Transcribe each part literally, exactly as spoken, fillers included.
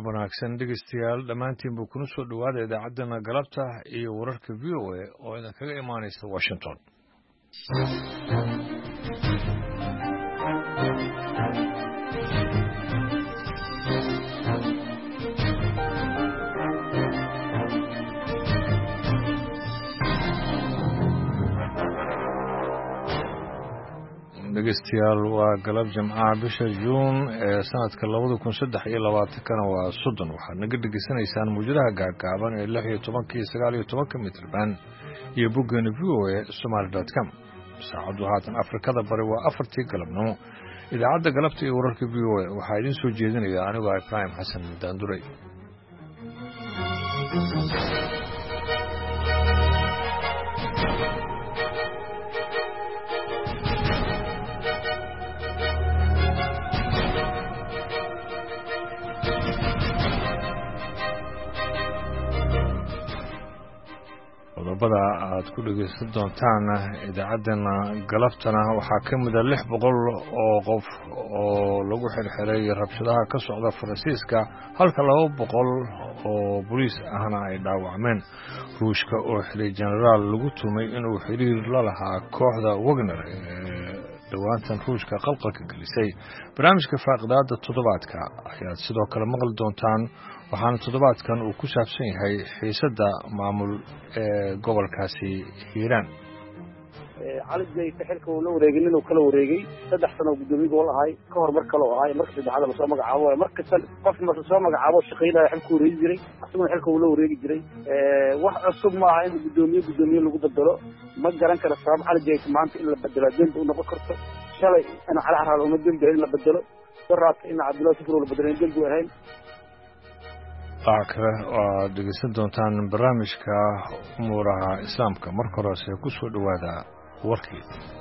galab wanaagsan dhegeystayaal dhammaantiin buu kuna soo dhowaada idaacaddana galabta iyo wararka v o a oo idin kaga imaanaysa washington dhegeystayaal waa galab jimcaha bisha juun ee sanadka labada kun saddex iyo labaatankana waa soddon waxaad naga dhegeysanaysaan muujadaha gaagaaban ee lix iyo tobanka iyo sagaal iyo tobanka mitrban iyo boggeena v o a somaali dot com saacaddu haatan afrikada bari waa afartii galabnimo idaacadda galabta iyo wararka v o a waxaa idiin soo jeedinaya anigoo ibraahim xasan daanduray qodobada aad ku dhegeysan doontaan idaacaddana galabtana waxaa ka mida lix boqol oo qof oo lagu xirxiray rabshadaha ka socda faransiiska halka laba boqol oo boliis ahna ay dhaawacmeen ruushka oo xilay jenaraal lagu tumay inuu xiriir la lahaa kooxda wagner ee dhowaantan ruushka qalqalka gelisay barnaamijka faaqidaada toddobaadka ayaad sidoo kale maqli doontaan waxaana toddobaadkan uu ku saabsan yahay xiisadda maamul ee gobolkaasi hiiraan cali jayte xilka uu la wareegay nin uu kala wareegay saddex sano guddoomiye gobol ahay ka hor mar kale oo ahay marka saddexaad lasoo magacaabo mar kasta qof marka soo magacaabo shaqaynaya xilka uu wareegi jiray asaguna xilka uu la wareegi jiray wax cusub ma aha in guddoomiye guddoomiye lagu bedelo ma garan karo sabab cali jayte maanta in la bedelo dembi u noqon karto shalay in cali xaraal uma dembi in la bedelo daraadka in cabdullahi sifir la bedelo in dembi u ahayn waxaa kale oo aad dhegeysan doontaan barnaamijka umuuraha islaamka marka horese ku soo dhowaada warkii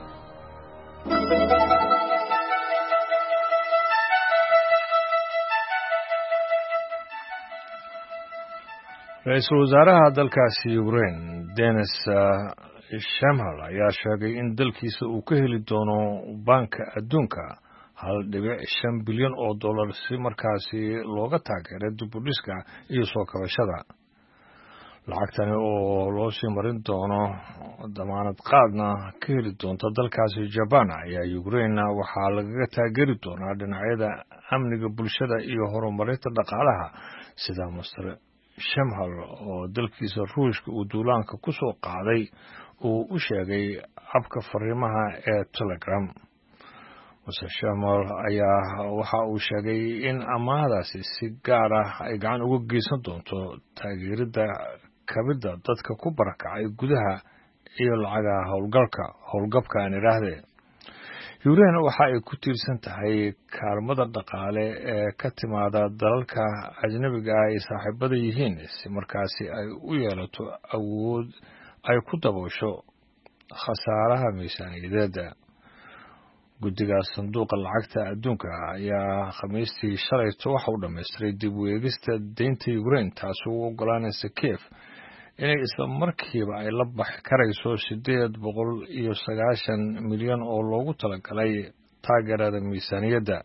ra-iisul wasaaraha dalkaasi ukrain denis shemhal ayaa sheegay in dalkiisa uu ka heli doono baanka adduunka hal dhibic shan bilyan oo dollar si markaasi looga taageeray dibudhiska iyo soo kabashada lacagtani oo loo sii marin doono damaanad qaadna ka heli doonta dalkaasi jaban ayaa ukrain waxaa lagaga taageeri doonaa dhinacyada amniga bulshada iyo horumarinta dhaqaalaha sida master shemhal oo dalkiisa ruushka uu duulaanka ku soo qaaday uu u sheegay abka fariimaha ee telegram mase shemal ayaa waxa uu sheegay in amaahdaasi si gaar ah ay gacan uga geysan doonto taageeridda kabidda dadka ku barakacay gudaha iyo lacagaha howlgalka howlgabka aan idhaahdee ukrain waxa ay ku tiirsan tahay kaalmada dhaqaale ee ka timaada dalalka ajnabiga ah ay saaxiibada yihiin si markaasi ay u yeelato awood ay ku daboosho khasaaraha miisaaniyadeeda guddiga sanduuqa lacagta adduunka ayaa khamiistii shalayto waxa uu dhammaystiray dib u eegista deynta ukrain taasi u oggolaanaysa kiev inay isla markiiba ay la baxi karayso siddeed boqol iyo sagaashan milyan oo loogu talagalay taageerada miisaaniyadda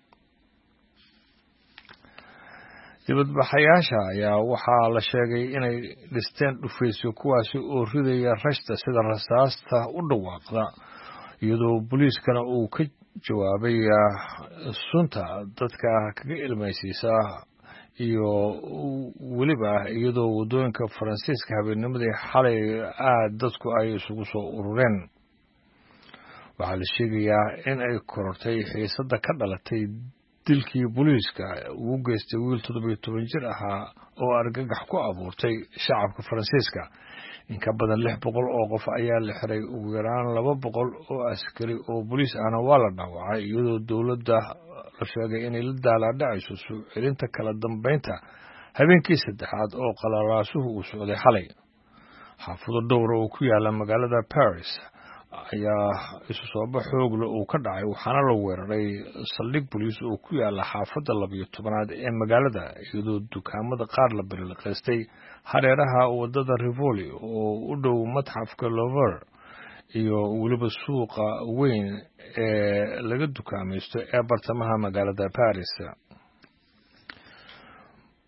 dibadbaxayaasha ayaa waxaa la sheegay inay dhisteen dhufaysyo kuwaasi oo ridaya rashta sida rasaasta u dhawaaqda iyadoo booliiskana uu ka jawaabay sunta dadka kaga ilmaysiisa iyo weliba iyadoo waddooyinka faransiiska habeennimadii xalay aad dadku ay isugu soo urureen waxaa la sheegayaa in ay korortay xiisadda ka dhalatay dilkii booliiska uu geystay wiil toddobiyo toban jir ahaa oo argagax ku abuurtay shacabka faransiiska in ka badan lix boqol oo qof ayaa la xiray ugu yaraan laba boqol oo askari oo boliis ahna waa la dhaawacay iyadoo dowladda la sheegay inay la daalaadhacayso soo celinta kala dambeynta habeenkii saddexaad oo qalalaasuhu uu socday xalay xaafado dhowra oo ku yaala magaalada Paris ayaa isu soo bax xoogle uu ka dhacay waxaana la weeraray saldhig boliis oo ku yaala xaafadda labiyo tobanaad ee magaalada iyadoo dukaamada qaar la bariiqaystay hareeraha wadada Rivoli oo u dhow madxafka Louvre iyo weliba suuqa weyn ee laga dukaamaysto ee bartamaha magaalada Paris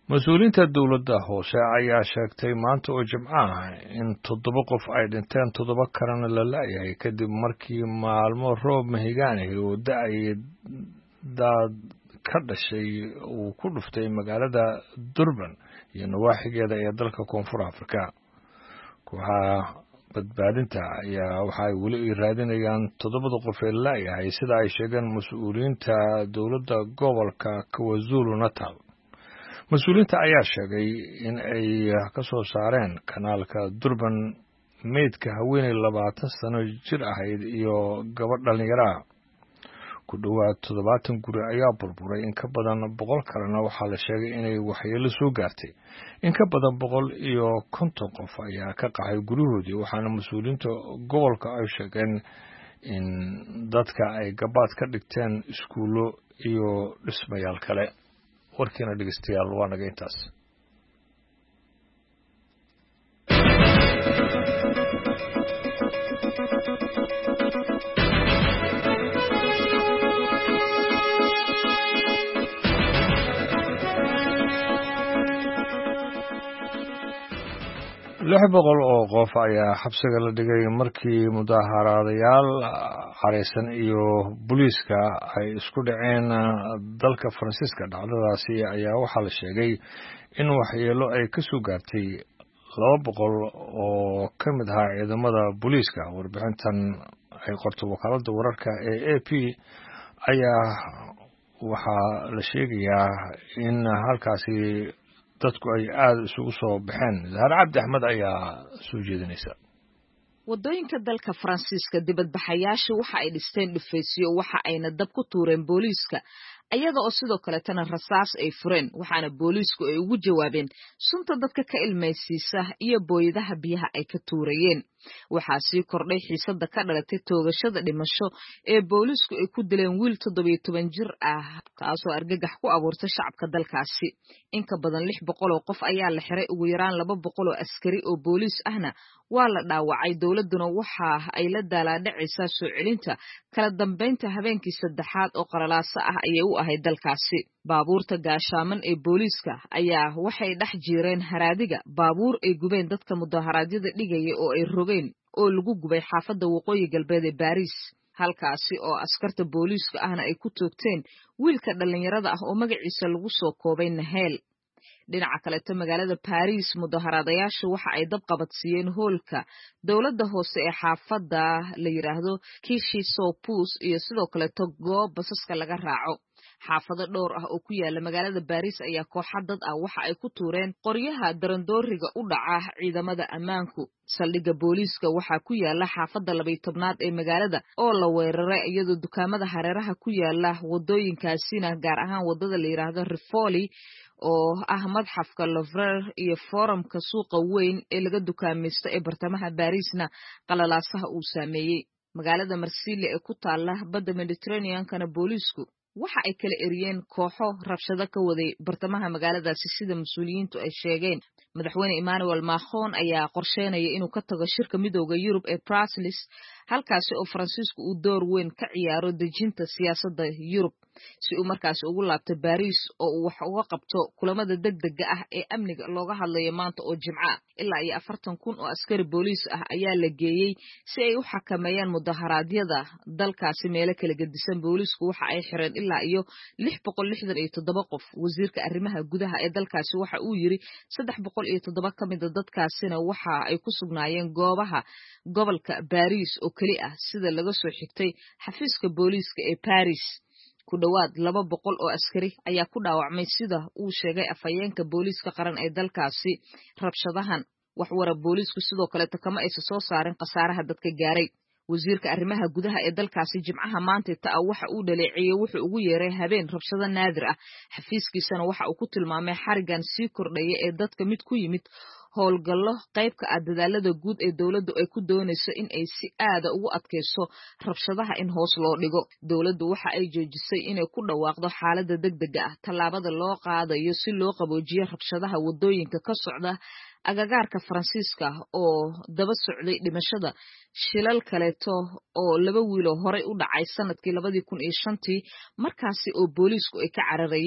mas-uuliyiinta dowladda hoose ayaa sheegtay maanta oo jimco ah in toddoba qof ay dhinteen toddoba kalena la la'yahay kadib markii maalmo roob mahigaanahi oo da-ay daad ka dhashay uu ku dhuftay magaalada Durban iyo nawaaxigeeda ee dalka Koonfur Afrika. Kooxaha badbaadinta ayaa waxa ay weli raadinayaan toddobada qof ee la la'yahay sida ay sheegeen mas-uuliyiinta dowladda gobolka KwaZulu-Natal. mas-uuliyiinta ayaa sheegay in ay ka soo saareen kanaalka Durban meydka haweeney labaatan sano jir ahayd iyo gabadh dhalinyaro ah. ku dhowaad toddobaatan guri ayaa burburay, in ka badan boqol kalena waxaa la sheegay inay waxyeello soo gaartay. in ka badan boqol iyo konton qof ayaa ka qaxay guryahoodii, waxaana mas-uuliyiinta gobolka ay sheegeen in dadka ay gabaad ka dhigteen iskuullo iyo dhismayaal kale. warkiina dhegeystayaal waa naga intaas. lix boqol oo qof ayaa xabsiga la dhigay markii mudaaharaadayaal careysan iyo booliiska ay isku dhaceen dalka Faransiiska. dhacdadaasi ayaa waxaa la sheegay in waxyeello ay ka soo gaartay laba boqol oo ka mid ahaa ciidamada booliiska. warbixintan ay qorto wakaaladda wararka ee A P ayaa waxaa la sheegayaa in halkaasi dadku ay aad isugu soo baxeen. Zahra Cabdi Axmed ayaa soo jeedinaysa. wadooyinka dalka Faransiiska dibadbaxayaashu waxa ay dhisteen dhufaysyo, waxa ayna dab ku tuureen booliiska, ayada oo sidoo kale tan rasaas ay fureen, waxaana booliisku ay ugu jawaabeen sunta dadka ka ilmaysiisa iyo booyadaha biyaha ay ka tuurayeen. waxaa sii kordhay xiisada ka dhalatay toogashada dhimasho ee booliisku ay ku dileen wiil toddoba iyo toban jir ah, taasoo argagax ku abuurtay shacabka dalkaasi. in ka badan lix boqol oo qof ayaa la xiray, ugu yaraan laba boqol oo askari oo booliis ahna waa la dhaawacay. dowladuna waxa ay la daalaadhacaysaa soo celinta kala dambeynta habeenkii saddexaad oo qaralaaso ah ayay u ahayd dalkaasi. baabuurta gaashaaman ee booliiska ayaa waxay dhex jiireen haraadiga baabuur ay gubeen dadka mudaharaadyada dhigaya oo ay rogeen oo lagu gubay xaafadda waqooyi galbeed ee Paris, halkaasi oo askarta booliiska ahna ay ku toogteen wiilka dhalinyarada ah oo magaciisa lagu soo koobay Nahel. dhinaca kaleeto magaalada Paris, mudaharaadayaashu waxa ay dab qabadsiiyeen hoolka dowladda hoose ee xaafadda la yiraahdo Clichy-sous-Pouce iyo sidoo kaleeto goob basaska laga raaco. xaafado dhowr ah oo ku yaala magaalada Paris ayaa kooxo dad ah waxa ay ku tuureen qoryaha darandooriga u dhaca ciidamada ammaanku. saldhigga booliiska waxaa ku yaala xaafadda laba iyo tobnaad ee magaalada oo la weeraray, iyadoo dukaamada hareeraha ku yaala wadooyinkaasina gaar ahaan wadada la yiraahdo Rivoli oo ah madxafka Louvre iyo forumka suuqa weyn ee laga dukaamaysto ee bartamaha Parisna qalalaasaha uu saameeyey. magaalada Marseille ee ku taala badda Mediterranean-kana booliisku waxa ay kala eriyeen kooxo rabshado ka waday bartamaha magaaladaasi sida mas-uuliyiintu ay sheegeen. madaxweyne Emmanuel Macron ayaa qorsheynaya inuu ka tago shirka midowga Yurub ee Brussels, halkaasi oo Faransiisku uu door weyn ka ciyaaro dejinta siyaasadda Yurub, si uu markaas ugu laabto Paris oo uu wax uga qabto kulamada degdega ah ee amniga looga hadlayo maanta oo Jimco. ilaa iyo afartan kun oo askari booliis ah ayaa la geeyey si ay u xakameeyaan mudaharaadyada dalkaasi meelo kala gedisan. booliisku waxa ay xireen ilaa iyo lix boqol lixdan iyo toddoba qof. wasiirka arrimaha gudaha ee dalkaasi waxa uu yiri saddex boqol iyo toddoba ka mid ah dadkaasina waxa ay ku sugnaayeen goobaha gobolka Paris oo kali ah, sida laga soo xigtay xafiiska booliiska ee Paris. ku dhawaad laba boqol oo askari ayaa ku dhaawacmay sida uu sheegay afhayeenka booliiska qaran ee dalkaasi. rabshadahan wax wara booliisku sidoo kale kama aysan soo saarin khasaaraha dadka gaaray. wasiirka arrimaha gudaha ee dalkaasi Jimcaha maanta taa waxa uu dhaleeceeyay wuxuu ugu yeeray habeen rabshado naadir ah. xafiiskiisana waxa uu ku tilmaamay xarigan sii kordhaya ee dadka mid ku yimid howlgallo qayb ka ah dadaalada guud ee dowladdu ay ku doonayso in ay si aada ugu adkayso rabshadaha in hoos loo dhigo. dowladdu waxa ay joojisay inay ku dhawaaqdo xaaladda degdega ah, tallaabada loo qaadayo si loo qaboojiyo rabshadaha wadooyinka ka socda agagaarka Faransiiska oo daba socday dhimashada shilal kaleeto oo laba wiilo horey u dhacay sanadkii labadii kun iyo shantii, markaasi oo booliisku ay ka cararayeen.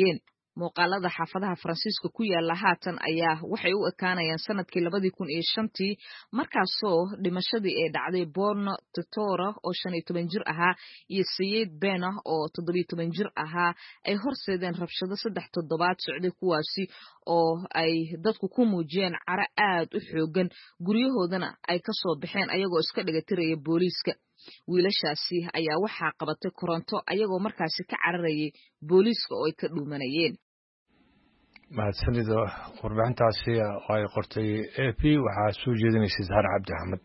muuqaalada xaafadaha Faransiiska ku yaala haatan ayaa waxay u ekaanayaan sanadkii labadii kun iyo shantii markaasoo dhimashadii ay dhacday Borno Totora oo shan iyo toban jir ahaa iyo Sayid Bena oo toddoba iyo toban jir ahaa ay horseedeen rabshado saddex toddobaad socday kuwaasi oo ay dadku ku muujiyeen cara aad u xoogan guryahoodana ay ka soo baxeen ayagoo iska dhigatiraya booliiska wiilashaasi ayaa waxaa qabatay koronto ayagoo markaasi ka cararayay booliiska oo ay ka dhuumanayeen mahadsanida warbixintaasi oo ay qortay A P waxaa soo jeedinaysay Zahra Cabdi Axmed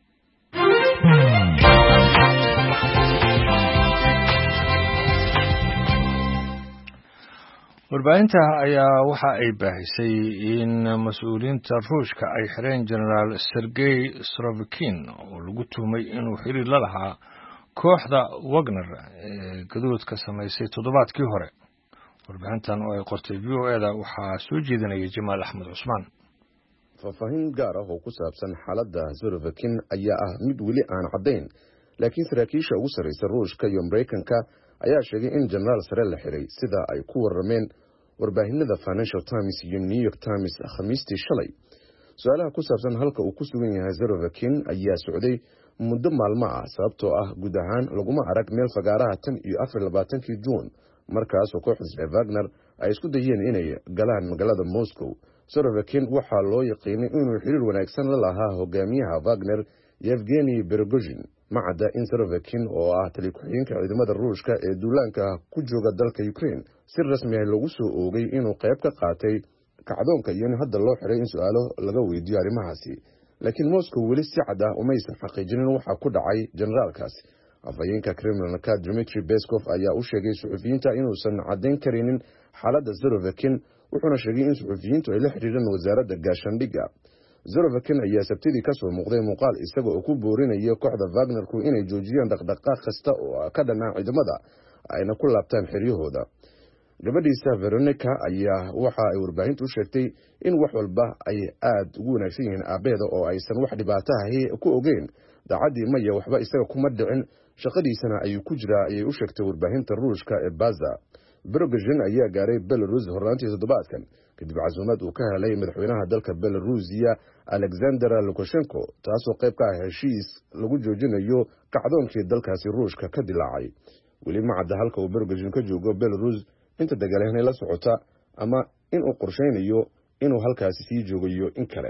warbaahinta ayaa waxa ay baahisay in mas-uuliyiinta ruushka ay xireen generaal Sergey Srovikin oo lagu tuhmay inuu xiriir la lahaa kooxda Wagner ee gadoodka samaysay toddobaadkii hore warbixintan oo ay qortay V O A-da waxaa soo jeedinaya Jamaal Axmed Cusmaan faahfaahin gaar ah oo ku saabsan xaaladda Srovikin ayaa ah mid weli aan caddayn laakiin saraakiisha ugu sarreysa ruushka iyo Mareykanka ayaa sheegay in generaal sare la xiray sida ay ku warrameen warbaahinada Financial Times iyo New York Times khamiistii shalay su'aalaha ku saabsan halka uu ku sugan yahay Srovikin ayaa socday muddo maalmo ah sababtoo ah guud ahaan laguma arag meel fagaaraha tan iyo afar iyo labaatankii Juun markaas oo kooxda Wagner ay isku dayeen inay galaan magaalada Moscow Srovikin waxaa loo yaqiinay inuu xiriir wanaagsan la lahaa hogaamiyaha Wagner Yevgeny Prigozhin macada in Srovikin oo ah taliye ku-xigeenka ciidamada Ruushka ee duulaanka ku jooga dalka Ukraine si rasmi ah lagu soo oogay inuu qayb ka qaatay kacdoonka iyo in hadda loo xiray in su'aalo laga weydiiyo arrimahaasi laakiin Moscow weli si cad ah uma aysan xaqiijinin waxa ku dhacay generaalkaas afayeenka Kremlin-ka Dmitry Peskov ayaa u sheegay suxufiyiinta inuusan caddayn karinin xaaladda Srovikin wuxuuna sheegay in suxufiyiintu ay la xiriireen wasaaradda gaashaandhigga Srovikin ayaa sabtidii ka soo muuqday muuqaal isaga oo ku boorinaya kooxda Wagnerku inay joojiyaan dhaqdhaqaaq kasta oo ka dhanaa ciidamada ayna ku laabtaan xiryahooda gabadhiisa Veronica ayaa waxa ay warbaahintu u sheegtay in wax walba ay aad ugu wanaagsan yihiin aabeeda oo aysan wax dhibaato ah ku ogeyn daacadii maya waxba isaga kuma dhicin shaqadiisana ayuu ku jiraa ayay u sheegtay warbaahinta Ruushka ee Baza Prigozhin ayaa gaaray Belarus horraantii toddobaadkan kadib casuumad uu ka helay madaxweynaha dalka Belarusiya Alexander Lukashenko taasoo qayb ka ah heshiis lagu joojinayo kacdoonkii dalkaasi Ruushka ka dilaacay weli ma cadda halka uu Prigozhin ka joogo Belarus inta dagaalyahanay la socota ama inuu qorsheynayo inuu halkaasi sii joogayo in kale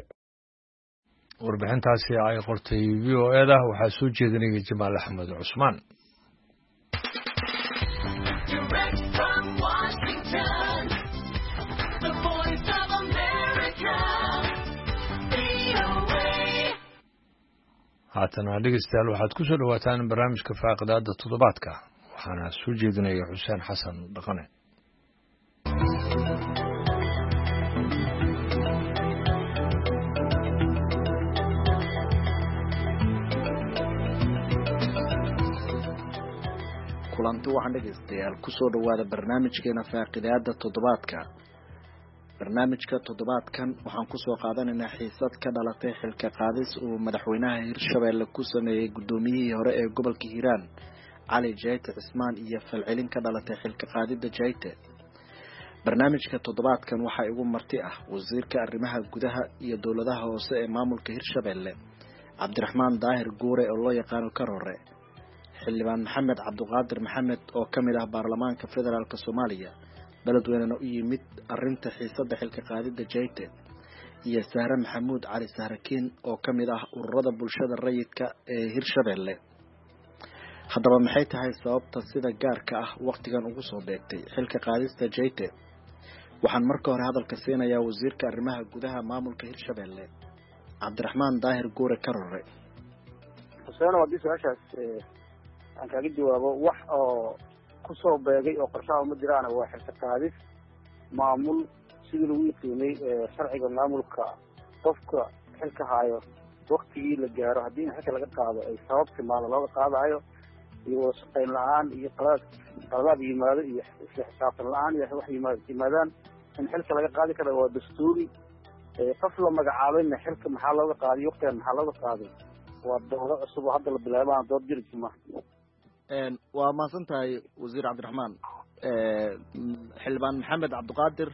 warbixintaasi ay qortay V O A-da waxaa soo jeedinaya Jamaal Axmed Cusmaan haatana dhegeystayaal waxaad ku soo dhawaataan barnaamijka faaqidaada toddobaadka waxaana soo jeedinaya Xuseen Xasan Dhaqane kulanti waxaan dhegeystayaal ku soo dhawaada barnaamijkeena faaqidaada toddobaadka barnaamijka toddobaadkan waxaan ku soo qaadanaynaa xiisad ka dhalatay xilka qaadis uu madaxweynaha Hirshabeelle ku sameeyay gudoomiyihii hore ee gobolka Hiiraan Cali Jayte Cismaan iyo falcelin ka dhalatay xilka qaadida Jayte barnaamijka toddobaadkan waxa igu marti ah wasiirka arrimaha gudaha iyo dowladaha hoose ee maamulka Hirshabeelle Cabdiraxmaan Daahir Guure oo loo yaqaan Karore xildhibaan Maxamed Cabduqaadir Maxamed oo kamid ah baarlamaanka federaalka Soomaaliya beledweynaha u yimid arinta xiisada xilka qaadida Jayte iyo Sahra Maxamuud Cali Sahrakiin oo kamid ah ururada bulshada rayidka ee Hirshabeelle haddaba maxay tahay sababta sida gaarka ah waqtigan ugu soo beegtay xilka qaadista Jayte waxaan marka hore hadalka siinayaa wasiirka arrimaha gudaha maamulka Hirshabeelle Cabdiraxmaan Daahir Guure Karore xuseen oo disashaas aan kaga jawaabo wax oo ku soo beegay oo qorshaha ma jiraan waa xilka qaadis maamul sidii lagu yaqaanay sharciga maamulka qofka xilka haayo waqtigii la gaaro haddii xilka laga qaado ay sabab timaado looga qaadayo iyo shaqayn la'aan iyo qalad qalad yimaado iyo xisaabtan la'aan iyo wax yimaadaan in xilka laga qaadi karo waa dastuuri qof la magacaabayna xilka maxaa looga qaadiyo waqtigan maxaa looga qaaday waa dowlad cusub oo hadda la bilaabaan dood jirta ma een waa maasantahay wasiir Cabdiraxmaan xildhibaan maxamed cabdiqaadir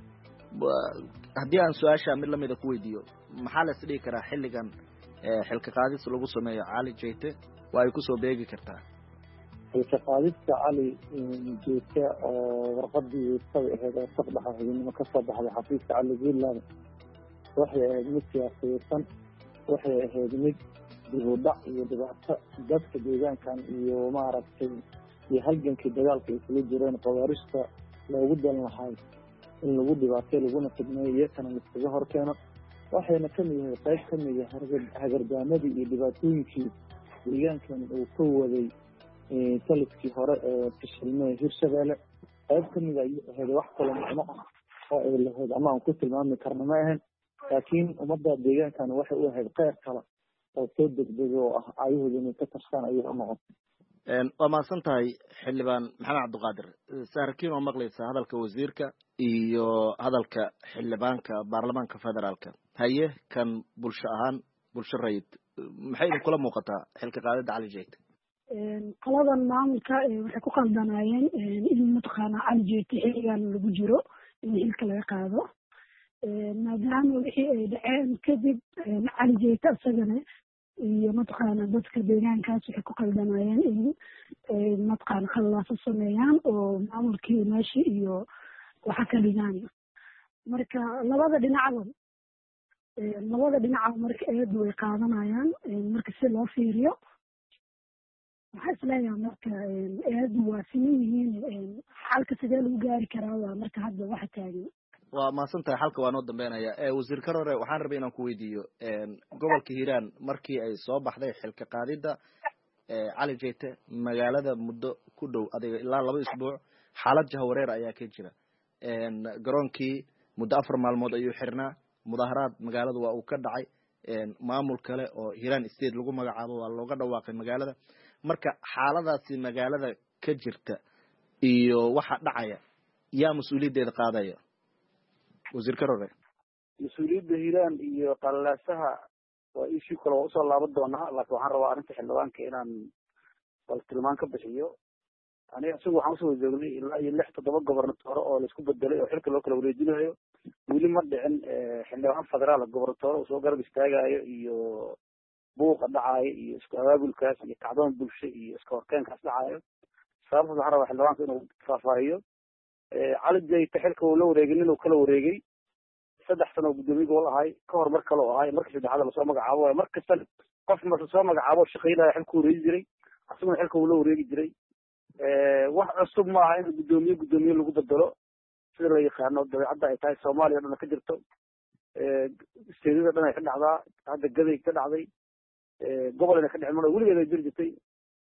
haddii aan su-aasha mid lamida ku weydiiyo maxaa la isdhigi karaa xilligan xilka qaadis lagu sameeyo cali jeyte waa ay kusoo beegi kartaa xilka qaadista cali jeyte oo warqadii weysada ahayd oo saqdhaxa xubinimo kasoo baxday xafiiska cali puntland waxay ahayd mid siyaasiyeysan waxay ahayd mid dibudhac iyo dhibaato dadka deegaankan iyo maaragtay iyo halgankii dagaalka ay kula jireen qawaarista loogu dan lahay in lagu dhibaatay laguna fidmeeyo iyakana liskaga horkeeno waxayna kamid yahay qayb kamid ah hagardaamada iyo dhibaatooyinkii deegaankan uu ka waday taliskii hore ee fashilmay hirshabeelle qayb kamid ayay ahayd wax kale macno ah oo ay lahayd ama aan ku tilmaami karna ma ahan laakiin ummadda deegaankan waxay u ahayd qayb kale oo soo degdega oo ah ayahooda inay ka tarsaan ayay u noqotay waa mahadsan tahay xildhibaan maxamed cabdiqaadir saarkiin oo maqlaysa hadalka wasiirka iyo hadalka xildhibaanka baarlamaanka federaalka haye kan bulsho ahaan bulsho rayid maxay idin kula muuqataa xilka qaadida cali jeyte qoladan maamulka waxay ku qaldanaayeen in mataqaana cali jeyte xilligan lagu jiro in xilka laga qaado maadaama wixii ay dhaceen kadib cali jeyte isagana iyo mataqaana dadka deegaankaas waxay ku qaldamayeen in mataqaana khallaaso sameeyaan oo maamulkii meeshi iyo waxa ka dhigaan marka labada dhinacba labada dhinaca marka eedu way qaadanayaan marka si loo fiiriyo waxaa isleeyahay marka eedu waa siman yihiin xalka sidee lagu gaari karaa waa marka hadda waxa taagan waa mahadsan tahay xalka waa noo dambeynaya wasiir karore waxaan rabay inaan ku weydiiyo gobolka hiiraan markii ay soo baxday xilka qaadida cali jeyte magaalada muddo ku dhow adiga ilaa laba isbuuc xaalad jahawareer ayaa ka jira garoonkii muddo afar maalmood ayuu xirnaa mudaharaad magaalada waa uu ka dhacay maamul kale oo hiiraan state lagu magacaabo waa looga dhawaaqay magaalada marka xaaladaasi magaalada ka jirta iyo waxa dhacaya yaa mas-uuliyaddeeda qaadaya wasiir karore mas-uuliyadda hiiraan iyo qalaasaha waa ishii kale waa usoo laaban doonaa laakiin waxaan rabaa arrinta xildhibaanka inaan bal tilmaan ka bixiyo aniga isagu waxaan usoo joognay ilaa iyo lix toddoba gobernatoore oo laisku bedelay oo xilka loo kala wareejinayo weli ma dhicin xildhibaan federaal gobernatoore uu soo garab istaagayo iyo buuqa dhacayo iyo isku abaabulkaas iyo kacdoon bulsho iyo iska horkeenkaas dhacayo sababtaas waxaan rabaa xildhibaanka inuu faahfaahiyo cali jeyte xilka uu la wareegay nin uu kala wareegay saddex sano oo guddoomiye gobol ahay ka hor mar kale oo ahay markii saddexaad lasoo magacaabo waayo mar kasta qof marka soo magacaabo shaqaynaya xilka wareegi jiray asaguna xilka uu la wareegi jiray wax cusub maaha in guddoomiye guddoomiye lagu bedelo sida la yaqaano dabeecadda ay tahay soomaaliya o dhan ka jirto isteedada dhan ay ka dhacdaa hadda gaday ka dhacday gobol ina ka dhicin mar weligeed ay jiri jirtay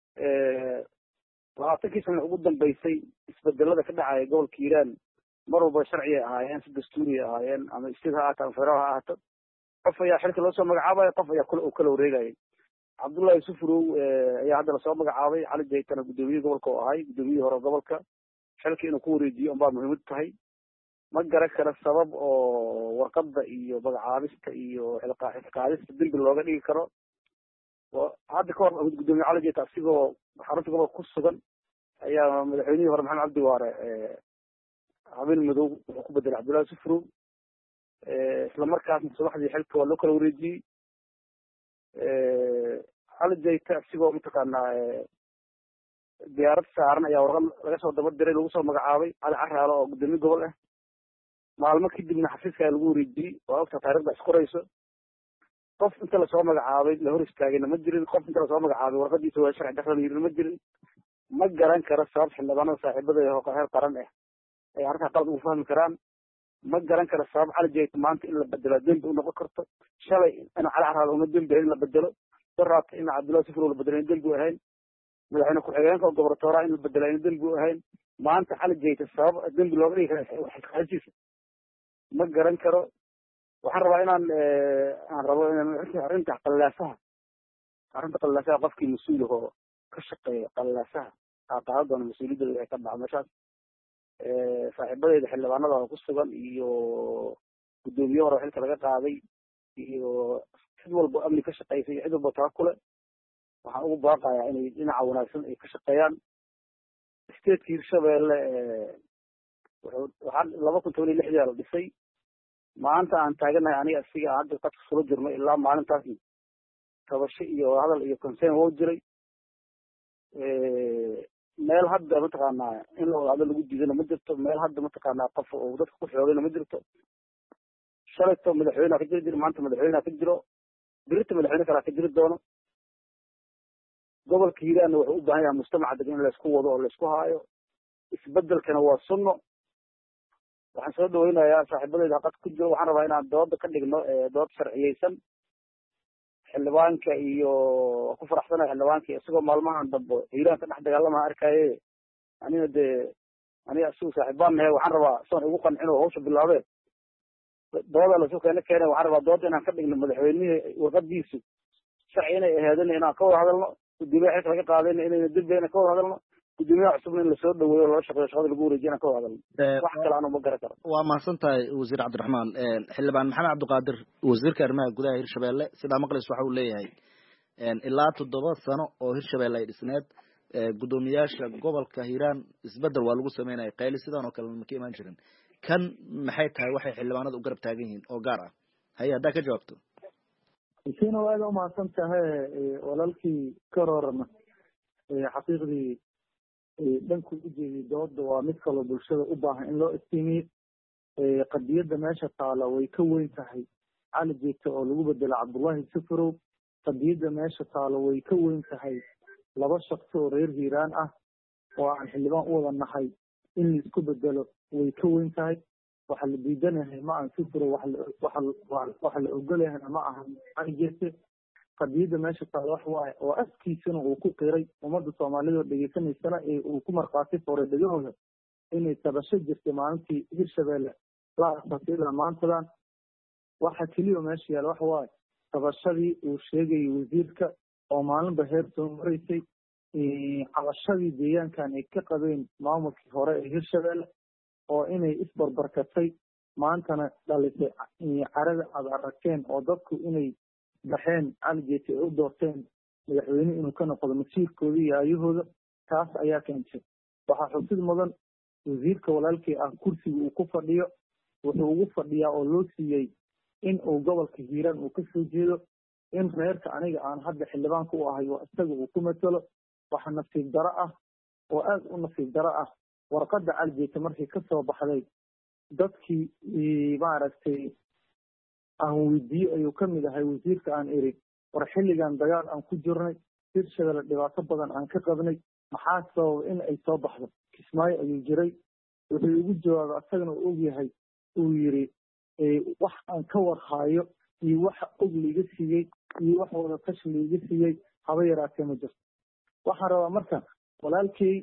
labaatankii sana ugu dambeysay isbedelada ka dhacaya gobolka hiiraan mar walba sharciyay ahaayeen si dastuuriyay ahaayeen ama state ha ahaato ama federaal ha ahaato qof ayaa xilka loo soo magacaabayo qof ayaa kule uu kala wareegayay cabdullahi yusuf row ayaa hadda lasoo magacaabay cali jeytana guddoomiye gobolka oo ahay guddoomiyihii hore gobolka xilka inuu ku wareejiyo unbaa muhiimad tahay ma garan kara sabab oo warqada iyo magacaabista iyo xilqaadista dembi looga dhigi karo hadda ka hor guddoomiye cali jeyte asigoo xarunta gobolka ku sugan ayaa madaxweynihii hore maxamed cabdi waare habeen madow wuxuu ku bedelay cabdullahi yusuf row isla markaasna subaxdii xilka waa loo kala wareejiyey cali jeyte asigoo mataqaanaa diyaarad saaran ayaa warqad laga soo daba diray lagu soo magacaabay cali caraalo oo guddoomiye gobol ah maalmo kadibna xafiiska ayaa lagu wareejiyey waa ogta taarikhda isqorayso qof inta lasoo magacaabay la hor istaagayna ma jirin qof inta lasoo magacaabay warqadiisa waa sharci darra la yirina ma jirin ma garan karo sabab xildhibaanada saaxiibada heer qaran ah ay arrintaa qalad ugu fahmi karaan ma garan karo sabab cali jeyte maanta in la bedelo dembi u noqon karto shalay in cali caraalo una dembi in la bedelo daraabta in cabdullahi sifrow la bedelo in dembi u ahayn madaxweyne ku-xigeenka oo gobernatoora in la bedela in dembi u ahayn maanta cali jeyte sabab dembi looga dhigi kara xilqaadisiisa ma garan karo waxaan rabaa inaan aan rabo arrinta qalaasaha arrinta qalaasaha qofkii mas-uulih oo ka shaqeeya qalaasaha qaaqaada doona mas-uuliyadda ay ka dhaca meeshaas saaxiibadeeda xildhibaanada ku sugan iyo guddoomiye hore xilka laga qaaday iyo cid walba amni ka shaqeysay iyo cid walba tala kule waxaan ugu baaqayaa inay dhinaca wanaagsan ay ka shaqeeyaan stateka hirshabeelle wuxuu waxaa laba kun toban iyo lixdii la dhisay maanta aan taaganahay aniga asiga hadda qadka sula jirno ilaa maalintaasi tabasho iyo hadal iyo concern woo jiray meel hadda mataqaanaa in la wada hadlo lagu diidana ma jirto meel hadda mataqaanaa qof oo dadka ku xoogayna ma jirto shalayto madaxweyneha ka jiri jiro maanta madaxweyneha ka jiro birita madaxweyne kalaa ka jiri doono gobolka hiiraanna wuxuu u baahan yahay mujtamaca degan in laysku wado oo laysku haayo isbedelkana waa sunno waxaan soo dhaweynayaa saaxiibadeyda haqad ku jiro waxaan rabaa inaan dooda ka dhigno dood sharciyeysan xildhibaanka iyo ku faraxsanayo xildhibaanka isagoo maalmahan dambe hiiraan ka dhex dagaalama arkaye aniga dee aniga asigu saaxiibaan nahe waxaan rabaa soon igu qancin oo hawsha bilaabee dooda lasu keena keena waxaan rabaa dooda inaan ka dhigno madaxweynihii warqadiisu sharci inay aheedana inaan ka wada hadalno gudoomiyaha xilka laga qaadayna inayna dembi inaan ka wada hadalno gudoomiyaha cusubna in lasoo dhaweeyo loo shaqeeyo shaqada lagu wareejiyo inaan ka wada hadalno wax kale anu ma garan karo waa mahadsan tahay wasiir cabdiraxmaan xildhibaan maxamed cabdiqaadir wasiirka arrimaha gudaha hirshabeelle sidaa maqlis waxa uu leeyahay ilaa toddoba sano oo hirshabeelle ay dhisneed gudoomiyaasha gobolka hiiraan isbedel waa lagu sameynaya qayli sidan oo kale ma ka imaan jirin kan maxay tahay waxay xildhibaanada u garab taagan yihiin oo gaar ah haye haddaa ka jawaabto isiina waa aada umahadsan tahay walaalkii karoorna xaqiiqdii dhanku ujeediy dooda waa mid kaloo bulshada u baahan in loo iftiimiyo qadiyadda meesha taala way ka weyn tahay cali jeegta oo lagu bedelo cabdullaahi safarow qadiyadda meesha taala way ka weyn tahay laba shaqsi oo reer hiiraan ah oo aan xildhibaan u wada nahay in laisku bedelo way ka weyn tahay waxa la diidanahay ma aan safarow waxa la ogolahayna ma aha cali jeegte qadiyadda meesha taala wax waaye oo afkiisana uu ku qiray ummadda soomaalida oo dhegeysanaysana ee uu ku markhaati furay dhegahooda inay tabasho jirtay maalintii hirshabeelle la asaasay ilaa maantadan waxa keliya meesha yaala waxa waaye tabashadii uu sheegayay wasiirka oo maalinba heer soo maraysay cabashadii deegaankan ay ka qabeen maamulkii hore ee hirshabeelle oo inay isbarbarkatay maantana dhalisay carada aad aragteen oo dadku inay baxeen cali jeegta ay u doorteen madaxweyne inuu ka noqdo masiirkooda iyo aayahooda taas ayaa keentay waxaa xusid mudan wasiirka walaalkii ah kursiga uu ku fadhiyo wuxuu ugu fadhiyaa oo loo siiyey in uu gobolka hiiraan uu ka soo jeedo in reerka aniga aan hadda xildhibaanka u ahay oo isaga uu ku matalo waxa nasiib daro ah oo aada u nasiib daro ah warqadda cali jeegta markii kasoo baxday dadkii maaragtay aan weydiiye ayuu kamid ahay wasiirka aan iri war xilligan dagaal aan ku jirnay hirshabeelle dhibaato badan aan ka qabnay maxaa sababa in ay soo baxdo kismaayo ayuu jiray wuxuu igu jawaabay asagana uu ogyahay uu yiri wax aan ka warhaayo iyo waxa og liiga siiyey iyo wax wada tash liiga siiyey haba yaraatee ma jirto waxaan rabaa marka walaalkay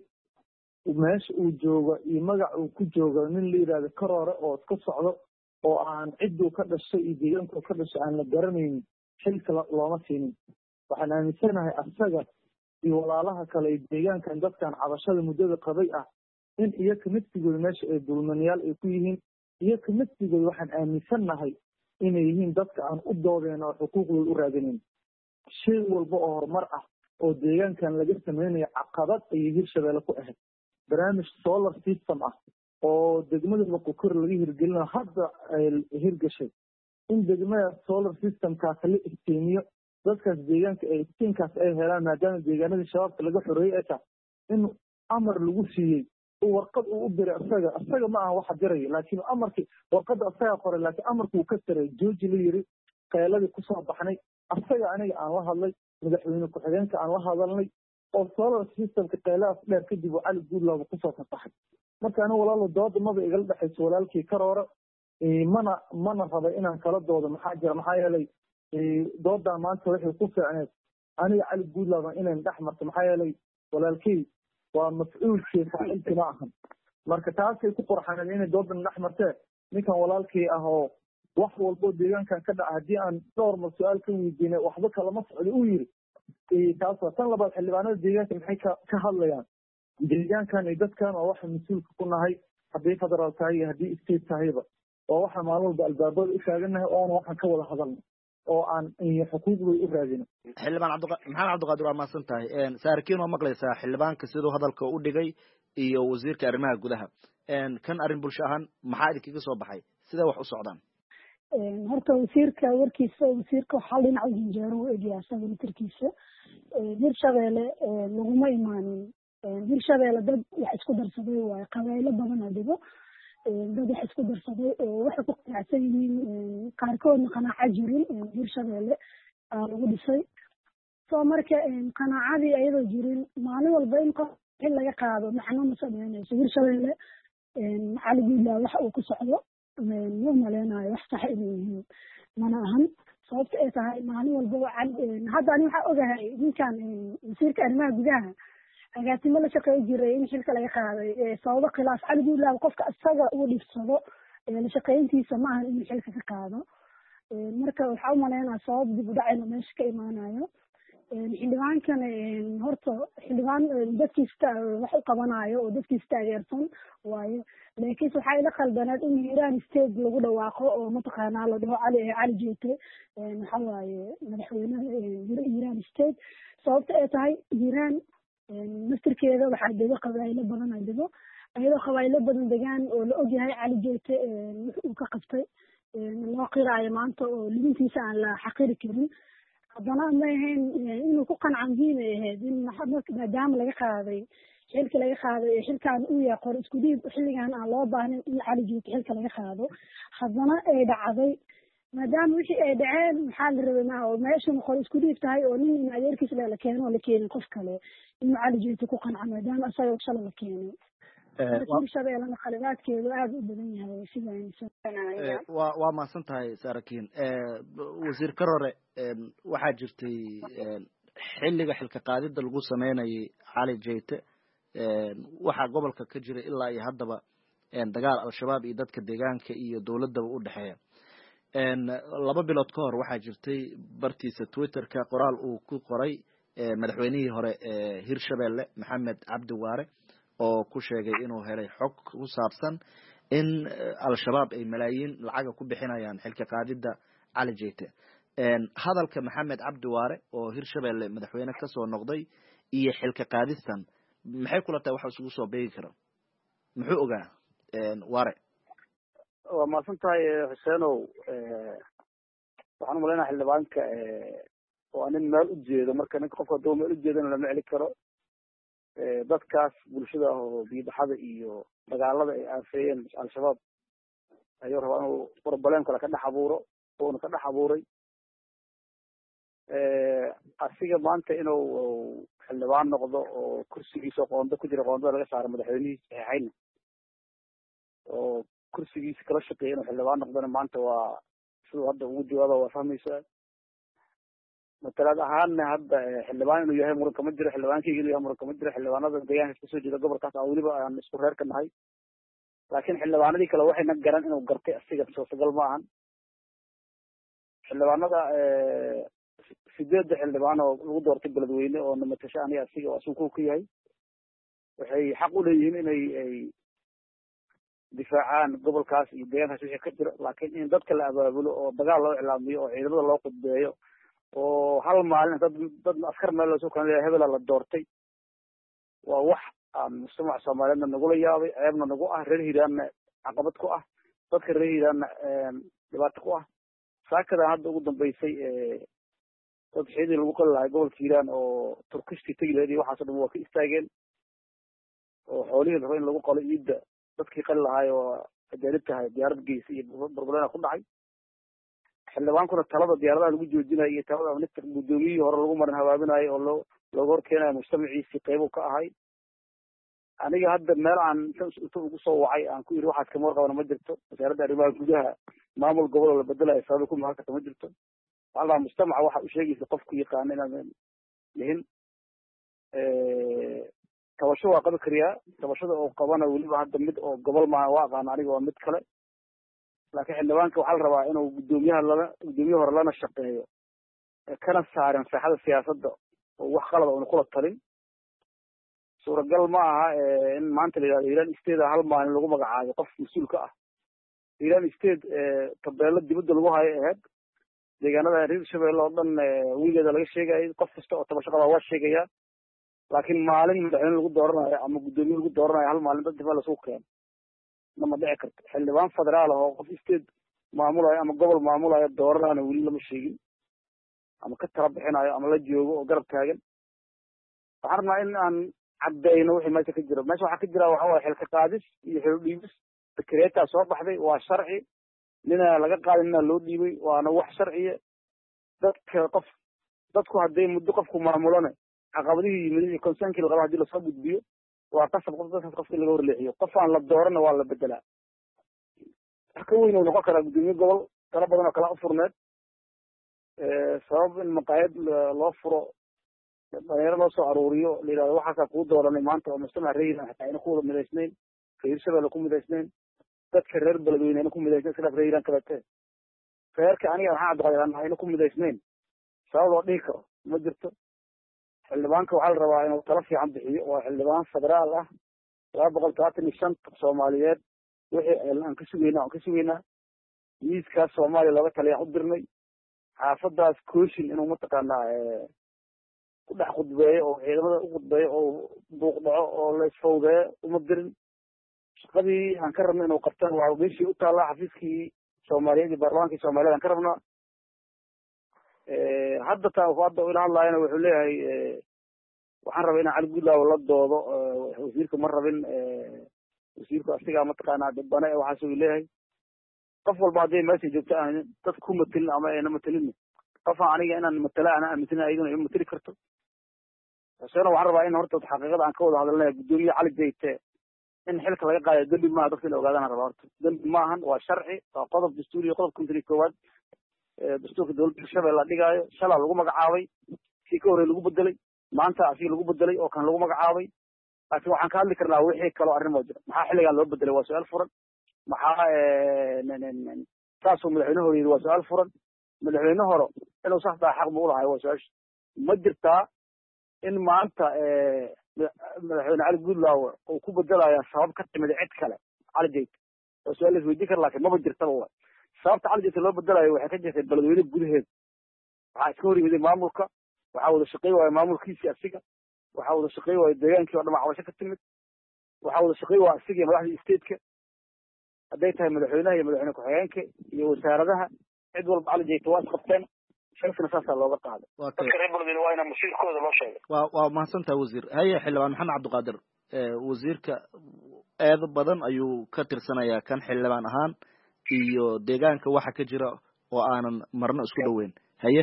meesha uu joogo iyo magac uu ku joogo nin la yidhahdo karoore oo iska socdo oo aan cidduu ka dhashay iyo deegaanku ka dhashay aan la garanaynin xilka looma siinin waxaan aaminsanahay asaga iyo walaalaha kale ee deegaankan dadkan cabashada muddada qabay ah in iyoka naftigooda meesha ay dulmanayaal ay ku yihiin iyoka naftigooda waxaan aaminsannahay inay yihiin dadka aan u doodeen oo xuquuqdooda u raadinayn shay walba oo horumar ah oo deegaankan laga sameynayo caqabad ayay hirshabeelle ku ahayd barnaamij solar system ah oo degmada moqokor laga hirgelinayo hadda hirgashay in degmada solar systemkaas la iftiimiyo dadkaas deegaanka ee iftiinkaas ay helaan maadaama deegaanadii shabaabka laga xoreeyey ay tahay in amar lagu siiyey warqad uu u diray isaga isaga ma aha waxa diraya laakiin amarkii warqadda isaga qoray laakiin amarkuu ka saray jooji la yiri qayladii kusoo baxnay isaga aniga aan la hadlay madaxweyne ku-xigeenka aan la hadalnay oo solar systemka qayladaas dheer kadib uu cali guudlaaba kusoo fasaxay marka aniga walaalo dooda maba igala dhexayso walaalkii karoore mana mana raba inaan kala doodo maxaa jira maxaa yeelay doodaa maanta waxay ku fiicneed aniga cali guudlaaba inayn dhex marto maxaa yeelay walaalkey waa mas-uulkii faacilkii ma ahan marka taasay ku qorxaneed inay doodan dhex martee ninkan walaalkii ah oo wax walbo deegaankan ka dhaca haddii aan dhowr mar su-aal ka weydiinay waxba kalama socdo uu yiri taas waa tan labaad xildhibaanada deegaanka maxay ka ka hadlayaan deegaankan iyo dadkan waa waxa mas-uulka ku nahay haddii federaal tahay iyo haddii state tahayba waa waxa maalin walba albaabada u taaganahay oona waxaan ka wada hadalno oo aan xuquuqdooda u raadino xildhibaan cabdi maxamed cabdiqaadir waa mahadsan tahay saarkiin waa maqlaysaa xildhibaanka siduu hadalka u dhigay iyo wasiirka arrimaha gudaha kan arrin bulsho ahaan maxaa idinkaga soo baxay sidee wax u socdaan horta wasiirka warkiisa wasiirka waxaa dhinac u janjeero u egyahay asaga mitirkiisa hirshabeelle laguma imaanin hirshabeelle dad wax isku darsaday waaye qabaaylo badan aa dhigo dad wax isku darsaday oo waxay ku qanacsan yihiin qaarkoodna qanaaco jirin hirshabeelle aa lagu dhisay soo marka qanaacadii ayadoo jirin maalin walba in qof xil laga qaado macno ma sameynayso hirshabeelle cali guudlaa waxa uu ku socdo ma maleynayo wax sax inay yihiin mana ahan sababta ay tahay maalin walbaba hadda ani waxaa ogahay ninkan wasiirka arrimaha gudaha agaasimo la shaqeey jiray in xilka laga qaaday sababo khilaaf cali guudlaa qofka isaga uu dhibsado la shaqeyntiisa ma ahan inuu xilka ka qaado marka waxaa u maleynaya sabab dib u dhacayna meesha ka imaanayo xildhibaankan horta xildhibaan dadkiisa wax u qabanayo oo dadkiisa taageersan waayo laakiinse waxaa ila qaldaneed in hiiraan state lagu dhawaaqo oo mataqaanaa la dhaho cali cali jeete waxa waaye madaxweynaha hiiraan state sababta ay tahay hiiraan mastirkeeda waxaa dego qabaaylo badan aa dego ayadoo qabaaylo badan degaan oo la ogyahay cali jeete uu ka qabtay loo qiraayo maanta oo libintiisa aan la xaqiri karin haddana ma ahayn inuu ku qanca muhiim ay ahayd in maadaama laga qaaday xilka laga qaaday ee xilkaan uu yahay qor isku dhiib xilligan aan loo baahnayn in cali jeete xilka laga qaado haddana ay dhacday maadaama wixii ay dhaceen maxaa la rabay ma oo meeshan qor isku dhiib tahay oo nin in adeerkiis la keeno oo la keenay qof kale inuu cali jeete ku qanca maadaama asaga shala la keenay hirshabeellena khalibaadkeedu aada u badan yahay sida waa waa mahadsan tahay sarakiin wasiir karore waxaa jirtay xilliga xilka qaadida lagu sameynayay cali jeete waxaa gobolka ka jira ilaa iyo haddaba dagaal al-shabaab iyo dadka deegaanka iyo dowladdaba u dhexeeya laba bilood ka hor waxaa jirtay bartiisa twitterka qoraal uu ku qoray madaxweynihii hore hirshabeelle maxamed cabdi waare oo ku sheegay inuu helay xog ku saabsan in al-shabaab ay malaayiin lacaga ku bixinayaan xilka qaadida cali jeete hadalka maxamed cabdi waare oo hirshabeelle madaxweyne kasoo noqday iyo xilka qaadistan maxay kula tahay waxa isugu soo beegi kara muxuu ogaa waare waa mahadsan tahay xuseenow waxaan umalaynaya xildhibaanka waa nin meel ujeedo marka ninka qofka haduu meel ujeedana lama celi karo dadkaas bulshada oo biibaxada iyo dagaalada ay aafeeyeen al-shabaab ayuu rabaa inuu problem kale ka dhex abuuro uuna ka dhex abuuray asiga maanta inuu xildhibaan noqdo oo kursigiisa qoondo ku jira qoondada laga saaro madaxweynihiisa saxiixayna oo kursigiisa kala shaqeeya inuu xildhibaan noqdona maanta waa siduu hadda ugu jawaaba waa fahmaysaa matalaad ahaanna hadda xildhibaan inuu yahay muran kama jiro xildhibaankayga inuu yahay muran kama jiro xildhibaanada deegaanka kasoo jeeda gobolkaas aan weliba aan isku reer ka nahay laakiin xildhibaanadii kale waxayna garan inuu gartay asiga suurtagal ma ahan xildhibaanada sideedda xildhibaan oo lagu doortay beledweyne oo namatasho aniga asiga oo asugu ka yahay waxay xaq u leeyihiin inay ay difaacaan gobolkaas iyo deegaankaas wixii ka jiro laakiin in dadka la abaabulo oo dagaal loo iclaamiyo oo ciidamada loo qudbeeyo oo hal maalin dad dad askar meel loo soo kala leeyahay hebela la doortay waa wax aan mujtamaca soomaaliyeedna nagula yaabay ceebna nagu ah reer hiiraanna caqabad ku ah dadka reer hiiraanna dhibaato ku ah saakadan hadda ugu dambeysay dad xidii lagu qali lahay gobolka hiiraan oo turkishtii tegi lahayd iyo waxaas o dhan waa ka istaageen oo xoolihii raba in lagu qalo ciidda dadkii qali lahaay oo ajaanib tahay diyaarad geysa iyo burburena ku dhacay xildhibaankuna talada diyaaradaha lagu joojinayo iyo talada minister guddoomiyihii hore lagu marin habaabinayo oo loo looga horkeenayo mujtamaciisii qeybu ka ahay aniga hadda meel aan inta ugu soo wacay aan ku yiri waxaad kama warqabana ma jirto wasaaradda arrimaha gudaha maamul gobol oo la bedelayo sababa ku mahan karta ma jirto waxaa la mujtamaca waxa u sheegaysa qofku yaqaana inaadan lihin tabasho waa qabi kariyaa tabashada oo qabana weliba hadda mid oo gobol maaha waa aqaana aniga waa mid kale laakiin xildhibaanka waxaa la rabaa inuu guddoomiyaha lana guddoomiyaha hore lana shaqeeyo kana saarin saaxada siyaasadda oo wax qalada una kula talin suuragal ma aha in maanta la yidhahdo hiiraan state hal maalin lagu magacaabo qof mas-uul ka ah hiiraan state tabeelo dibadda lagu hayo aheyd deegaanada reer shabeelle oo dhan weligeeda laga sheegayo qof kasta oo tabasho qabaa waa sheegayaa laakiin maalin madaxweyne lagu dooranayo ama guddoomiye lagu dooranayo hal maalin dad dib lasoo keeno nama dhici karto. xildhibaan federaal ah oo qof state maamulayo ama gobol maamulayo dooranaana weli lama sheegin ama ka tala bixinayo ama la joogo oo garab taagan. waxaan rabnaa in aan caddayno wixii meesha ka jira. meesha waxaa ka jira waxa waaye xilka qaadis iyo xilo dhiibis. dekreetaa soo baxday waa sharci, nina laga qaadin nina loo dhiibay, waana wax sharciya. dadka qof dadku hadday muddo qofku maamulana caqabadihii yimid iyo conseenkii la qaba hadii lasoo gudbiyo waa qasab qof dadkaas qofka laga horleexiyo. qof aan la doorana waa la bedelaa. wax ka weyn uu noqon karaa guddoomiye gobol tala badan oo kala u furneed sabab in maqaayad loo furo dhalinyaro loo soo aruuriyo la yidhahdo waxaasaa kuu dooranay maanta oo mujtamac reer hataa ayna ku wada midaysnayn, reer shabeelle ku midaysnayn, dadka reer beledweyne ayna ku midaysnayn, iskalaaf reer iiraan kalete reerka aniga waxaan cabdiqaadir ayna ku midaysnayn sabab loo dhihi karo ma jirto. xildhibaanka waxaa la rabaa inuu talo fiican bixiyo. waa xildhibaan federaal ah laba boqol todobaatan iyo shan soomaaliyeed wixii aan ka sugayna aan ka sugaynaa. miiskaas soomaaliya laba taliyaan u dirnay. xaafadaas kooshin inuu mataqaanaa ku dhex khudbeeyo oo ciidamada u khudbeeyo oo buuq dhaco oo la isfawdeeyo uma dirin. shaqadii aan ka rabna inuu qabtaan waa meeshii u taallaa xafiiskii soomaaliyeed iyo baarlamaankii soomaaliyed aan ka rabnaa. hadda taa hadda ila hadlaayana wuxuu leeyahay waxaan rabay inaan cali guudlaawo la doodo. wasiirka ma rabin wasiirku asigaa mataqaanaa dadbane waxaas uu leeyahay. qof walba hadday meesha joogto aan dad ku matelin ama ayna matelin qofaan aniga inaan matala ana aaminsan ayaduna ima mateli karto. xuseena waxaan rabaa in horta xaqiiqada aan ka wada hadalnay guddoomiye cali jayte in xilka laga qaadayo dembi maaha. dadka in la ogaadaan rabaa horta dembi maahan, waa sharci, waa qodob dastuuriya qodob kontri koowaad dastuurka dowladda hirshabelle la dhigaayo. shalaa lagu magacaabay, kii ka horey lagu bedelay, maanta asigi lagu bedelay oo kan lagu magacaabay. laakiin waxaan ka hadli karnaa wixii kaloo arrimoo jira. maxaa xilligaan loo bedelay waa su-aal furan. maxaa saasuu madaxweyne hore yidhi waa su-aal furan. madaxweyne hore inuu sax taa xaq ma u lahay waa su-aasha. ma jirtaa in maanta madaxweyne cali guudlaawo uu ku bedelaya sabab ka timid cid kale cali jayte waa su-aal la isweydiin kara laakiin maba jirtaba wa sababta cali jayte loo bedelayo waxay ka jirtay beledweyne gudaheeda. waxaa iska hor yimiday maamulka, waxaa wada shaqey waayo maamulkiisii asiga, waxaa wada shaqey waayo deegaankii oo dhamac cabasho ka timid, waxaa wada shaqey waayo asiga iyo madaxdii stateka hadday tahay madaxweynaha iyo madaxweyne ku-xigeenka iyo wasaaradaha cid walba cali jayte waa isqabteen. shalkana saasaa looga qaaday. dadka reer beledweyne waa ina masiirkooda loo sheegay. waa waa mahadsantaha wasiir. haye xildhibaan maxamed cabdiqaadir wasiirka eedo badan ayuu ka tirsanayaa kan xildhibaan ahaan iyo deegaanka waxa ka jira oo aanan marna isku dhoweyn. haye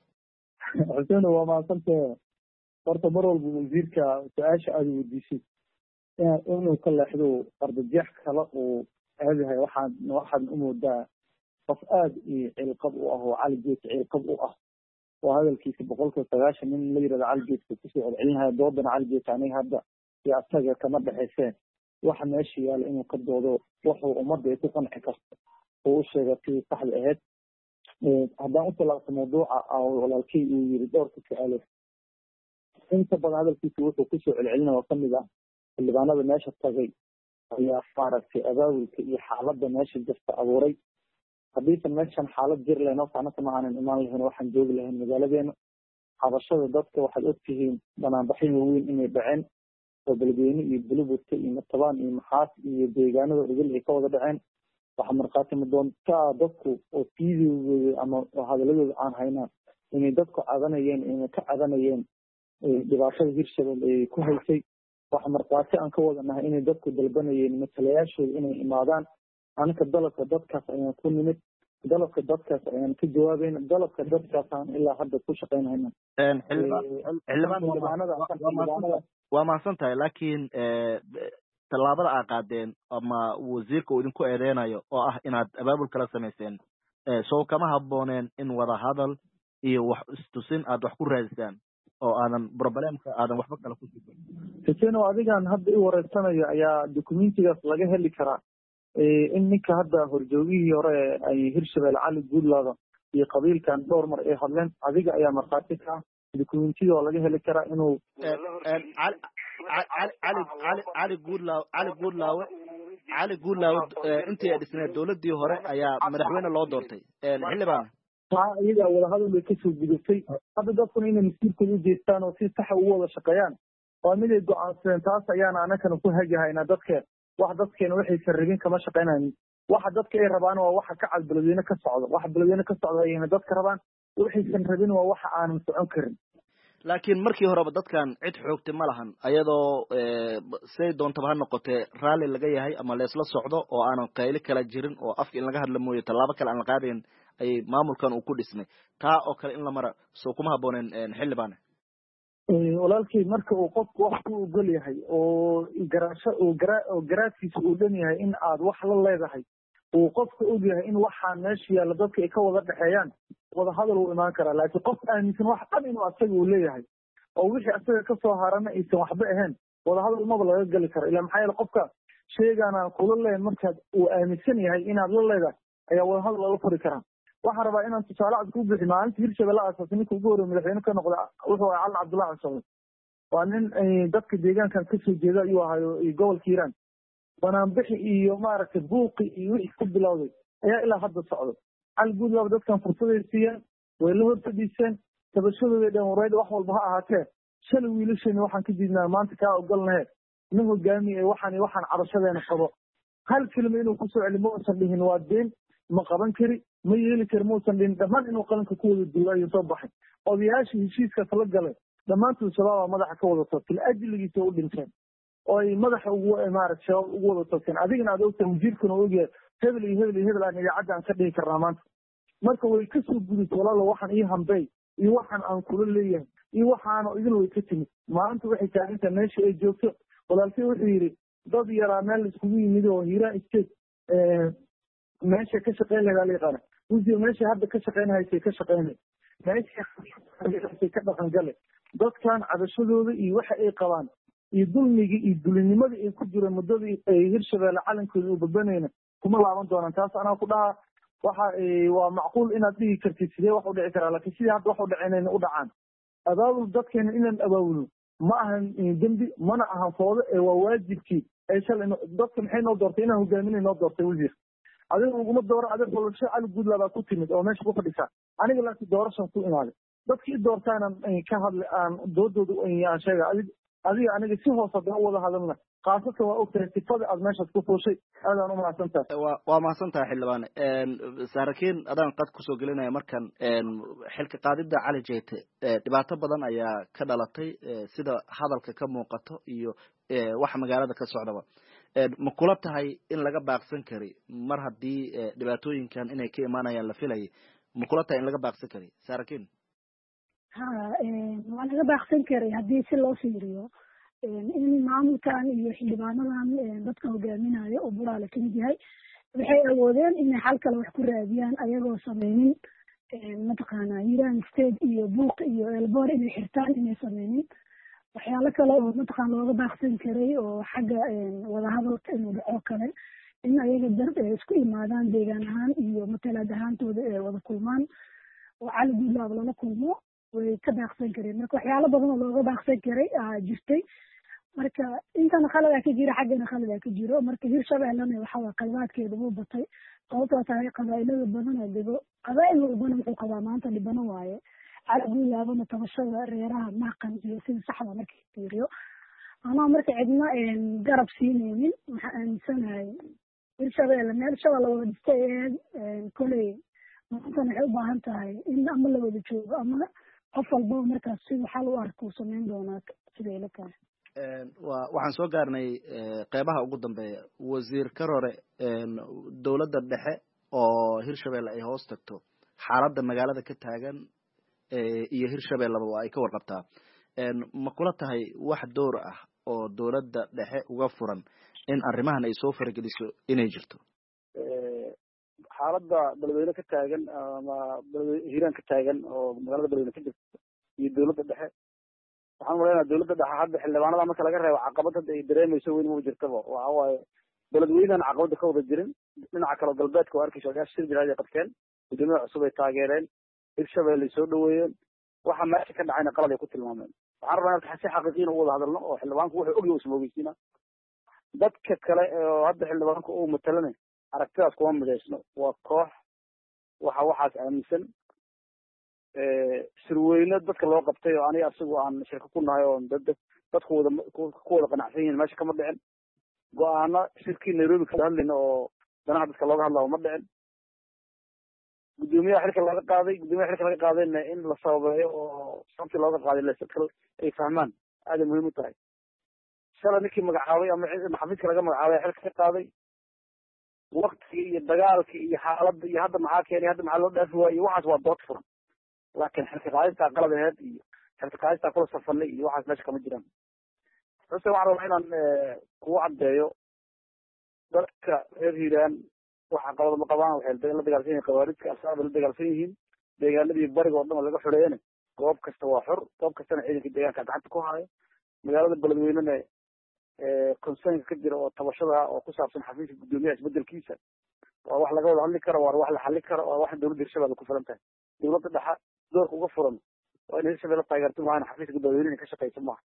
xuseen waa mahadsantahe. horta mar walba wasiirka su-aasha aada weydiisay inuu ka leexdo qardajeex kale uu aadahay waxaan waxaan u moodaa qof aada iyo cilqab u ah oo cali jayte cilqab u ah oo hadalkiisa boqolkiiba sagaashan nin la yirahdo cali jayte kusoo celcelinaya doodana cali jayte aniga hadda iyo asaga kama dhexayseen. waxa meesha yaala inuu ka doodo wuxuu ummadda ay ku qanci karto oo u sheega tii saxda ahayd. haddaan u talaabto mawduuca walaalkay uu yiri dhowrka su-aalood inta badan hadalkiisa wuxuu kusoo celcelinaya oo kamid ah xildhibaanada meesha tagay ayaa maaragtay abaabulka iyo xaaladda meesha jirta abuuray. haddiisan meeshan xaalad jir lahayn oo anaka ma aanan imaan lahayn waxaan joogi lahayn magaaladeena. xabashada dadka waxaad ogtihiin banaanbaxyo waaweyn inay dhaceen oo beledweyne iyo bulubudka iyo matabaan iyo maxaas iyo deegaanada idil ay ka wada dhaceen. waxaa markhaati madoontaa dadku oo tiidooda ama hadaladooda aan haynaan inay dadku cadanayeen inay ka cadanayeen dhibaatada hirshabelle ay ku haysay. waxa markhaati aan ka wadanahay inay dadku dalbanayeen matalayaashooda inay imaadaan. anaka dalabka dadkaas ayaan ku nimid, dalabka dadkaas ayaan ka jawaabayna, dalabka dadkaasaan ilaa hadda ku shaqaynayna. waa mahadsan tahay. laakiin tallaabada aa qaadeen ama wasiirka uu idinku eedeynayo oo ah inaad abaabul kala samayseen soo kama habbooneen in wada hadal iyo wax istusin aad wax ku raadisaan oo aadan problemka aadan waxba kala ku sifin. xuseen adigan hadda i wareegsanayo ayaa dokumentigaas laga heli karaa. in ninka hadda horjoogihii hore ay hirshabelle cali guudlaawo iyo qabiilkan dhowr mar ay hadleen adiga ayaa markhaati ka ah. documentida oo laga heli karaa inuu cali guudlaawo cali guudlaawo cali guudlaawo intii ay dhisneed dowladii hore ayaa madaxweyne loo doortay. xildhibaan taa iyagaa wadahadal bay kasoo gudubtay. hadda dadkuna inay masiirkooda u jeestaan oo si saxa ugu wada shaqeeyaan waa mid ay go-aansadeen. taas ayaana anakana ku hagahaynaa dadka wax dadkeena waxaysan rabin kama shaqaynaynin. waxa dadka ay rabaan waa waxa ka cad beledweyne ka socdo. waxa beledweyne ka socdo ayayna dadka rabaan, waxaysan rabin waa waxa aanan socon karin. laakiin markii horeba dadkan cid xoogtay ma lahan, ayadoo siday doontaba ha noqotee raalli laga yahay ama leesla socdo oo aanan qayli kala jirin oo afka in laga hadla mooye tallaabo kale aan la qaadayn ayay maamulkan uu ku dhismay. taa oo kale in la mara soo kuma habbooneen xildhibaane? walaalkii marka uu qofku wax ku ogol yahay oo garaasho oo gara oo garaadkiisa uu dhan yahay in aad wax la leedahay, uu qofka og yahay in waxaan meesha yaalla dadka ay ka wada dhexeeyaan, wada hadal uu imaan karaa. laakiin qof aaminsan wax dhan inuu asaga uu leeyahay oo wixii asaga kasoo harana aysan waxba ahayn, wada hadal maba laga geli karo. ilaa maxaa yeele qofka sheegaana kula leeyahay markaad uu aaminsan yahay inaad la leedahay ayaa wada hadal laga furi karaa. waxaan rabaa inaan tusaale cad ku bixi. maalinta hirshabelle aasaasay ninka ugu horreeye madaxweyne ka noqda wuxuu ahaa cali cabdullahi cusable. waa nin dadka deegaankan kasoo jeeda ayuu ahaayo gobolka hiiraan. banaanbixi iyo maaragtay buuqi iyo wixii ku bilowday ayaa ilaa hadda socdo. cali guudlaaba dadkan fursaday siiyeen, way la horfadhiiseen, tabashadooday dhan wareed wax walba ha ahaatee shalay wiilasheeni waxaan ka diidnaa maanta kaa ogolnahe nin hogaamiye waxaan waxaan cabashadeena qabo. hal kelima inuu kusoo celi ma uusan dhihin waa deen, ma qaban kari, ma yeeli kari mausan dhihin. dhammaan inuu qalanka ku wada duulo ayuu soo baxay. odayaashii heshiiskaas la galay dhammaantood shabaaba madaxa ka wada toogtay, ajligiisa u dhinteen oo ay madaxa ugu maaragtay shabaab ugu wada toogteen. adigana aad ogtahay wasiirkuna ogyahay hebel iyo hebel iyo hebel aan idaacadda aan ka dhihi karnaa maanta. marka way kasoo gudubtay walaalo waxaan ii hambey iyo waxaan aan kula leeyahay iyo waxaana idin way ka timid. maanta waxay taagantahay meesha ay joogto. walaalkay wuxuu yidhi dad yaraa meel iskugu yimid oo hiiraan state meesha ka shaqeyn lahaa la yaqaana wasiir meesha hadda ka shaqeynahaysay ka shaqeynay meeshay ka dhaqan gale. dadkan cabashadooda iyo waxa ay qabaan iyo dulmigii iyo dulinimadii ay ku jireen muddadii ay hirshabelle calankooda u babanayna kuma laaban doonaan. taas anaa ku dhaha waxa waa macquul inaad dhihi kartid sidee wax u dhici karaa, laakiin sidii hadda wax u dhaceynayna u dhacaan. abaabul dadkeena inaan abaabulno ma ahan dembi, mana ahan foodo, ee waa waajibkii ay shalay dadka maxay noo doortay inaan hogaaminay noo doortay wasiir. adiga uguma dooro adeer dolasho cali guudlaa baa ku timid oo meesha ku fadhisaa. aniga laakiin doorashan ku imaaday. dadkii doortaanan ka hadla aan doodooda aan sheega adiga aniga si hoos haddana u wada hadalna. khaasatan waa ogtahay sifada aad meeshaas ku fuushay. aadaan u mahadsan tahay. wa waa mahadsan tahay xildhibaane. saarakiin adaan qad kusoo gelinaya markan xilka qaadida cali jeyte dhibaato badan ayaa ka dhalatay sida hadalka ka muuqato iyo waxa magaalada ka socdaba. ma kula tahay in laga baaqsan kari mar haddii dhibaatooyinkan inay ka imaanayaan la filayay, ma kula tahay in laga baaqsan kari saarakiin? ha waa laga baaqsan karay haddii si loo fiiriyo in maamulkan iyo xildhibaanadan dadka hogaaminayo oo buraale kamid yahay waxay awoodeen inay xal kale wax ku raadiyaan ayagoo sameynin mataqaana hiiraan state iyo buuq iyo elboor inay xirtaan inay sameynin. waxyaalo kale oo mataqaan looga baaqsan karay oo xagga wadahadalka inuu dhaco kale in ayaga dad isku imaadaan deegaan ahaan iyo matalaad ahaantooda ee wada kulmaan oo cali guudlaaba lala kulmo way ka baaqsan kareen. marka waxyaalo badan oo looga baaqsan karay aa jirtay. marka intana khaladaa ka jira xaggana khaladaa ka jiro. marka hirshabellena waxa waa qalbaadkeeda wuu batay sababtoo tahay qabaa'ilada badan oo dego qabaa'il walbana wuxuu qabaa maanta dhibano waaye. cali guudlaabana tabashada reeraha maqan iyo sida saxda markii fiiriyo anaa marka cidna garab siinaynin. waxaa aaminsanahay hirshabelle meel shabaa la wada dhistay koley maantana waxay u baahan tahay in ama la wada joogo ama qof walbaba markaas siduu xal u arka uu samayn doonaa sida ila tahay. wa waxaan soo gaarnay qeybaha ugu dambeeya. wasiir Karore dowladda dhexe oo hirshabelle ay hoos tagto xaaladda magaalada ka taagan iyo hirshabelleba waa ay ka warqabtaa. ma kula tahay wax door ah oo dowladda dhexe uga furan in arrimahan ay soo farageliso inay jirto? xaaladda beledweyne ka taagan ama hiiraan ka taagan oo magaalada beledweyne ka jirta iyo dowladda dhexe waxaan maleynaa dowladda dhexe hadda xildhibaanada marka laga reebo caqabad hadda ay dareemayso weyn ma jirtaba. waxa waaye beledweynehan caqabada ka wada jirin. dhinaca kale galbeedka waa arkaysa odayaasha shir jiraad ay qabteen, guddoomiyaha cusub ay taageereen, hirshabelle ay soo dhaweeyeen. waxa meesha ka dhacayna qalad ay ku tilmaameen. waxaan rabaa inaan si xaqiiqiina u wada hadalno oo xildhibaanku wuxuu ogyahay isma ogeysiina. dadka kale oo hadda xildhibaanku uu matalanay aragtidaas kuma midaysno. waa koox waxa waxaas aaminsan sirweyne dadka loo qabtay oo aniga asigu aan shirka ku nahay oo dad dadku wada ku wada qanacsan yihiin meesha kama dhicin go-aano shirkii nairobi kala hadlayna oo danaha dadka looga hadlaa ma dhicin gudoomiyaha xilka laga qaaday gudoomiyaha xilka laga qaadayna in la sababeeyo oo sababtii looga qaaday lasakal ay fahmaan aada muhiim u tahay shala ninkii magacaabay ama xafiiska laga magacaabay xilka ka qaaday waktigii iyo dagaalkii iyo xaaladda iyo hadda maxaa keenay hadda maxaa loo dhaafi waayo waxaas waa dood furan laakiin xilka qaadistaa qalad aheyd iyo xilka qaadistaa kula safanay iyo waxaas meesha kama jiraan xuse waxaan rabaa inaan kugu caddeeyo dadka reer hiiraan waxa qabada ma qabaan waxay la dagaalsan yihiin khawaarijka al-shabaab la dagaalsan yihiin deegaanadii bariga oo dhan laga xoreeyana goob kasta waa xor goob kastana ciidanka deegaanka gacanta ku haya magaalada beledweynena concernka ka jira oo tabashada oo ku saabsan xafiiska gudoomiyaha isbedelkiisa waa wax laga wada hadli karo waa wax la xalli karo waa wax dowladda hirshabelle ku filan tahay dowladda dhexa doorka uga furan waa in hirshabelle taageerto maahan xafiiska gudoomiyaha ka shaqeysa maaha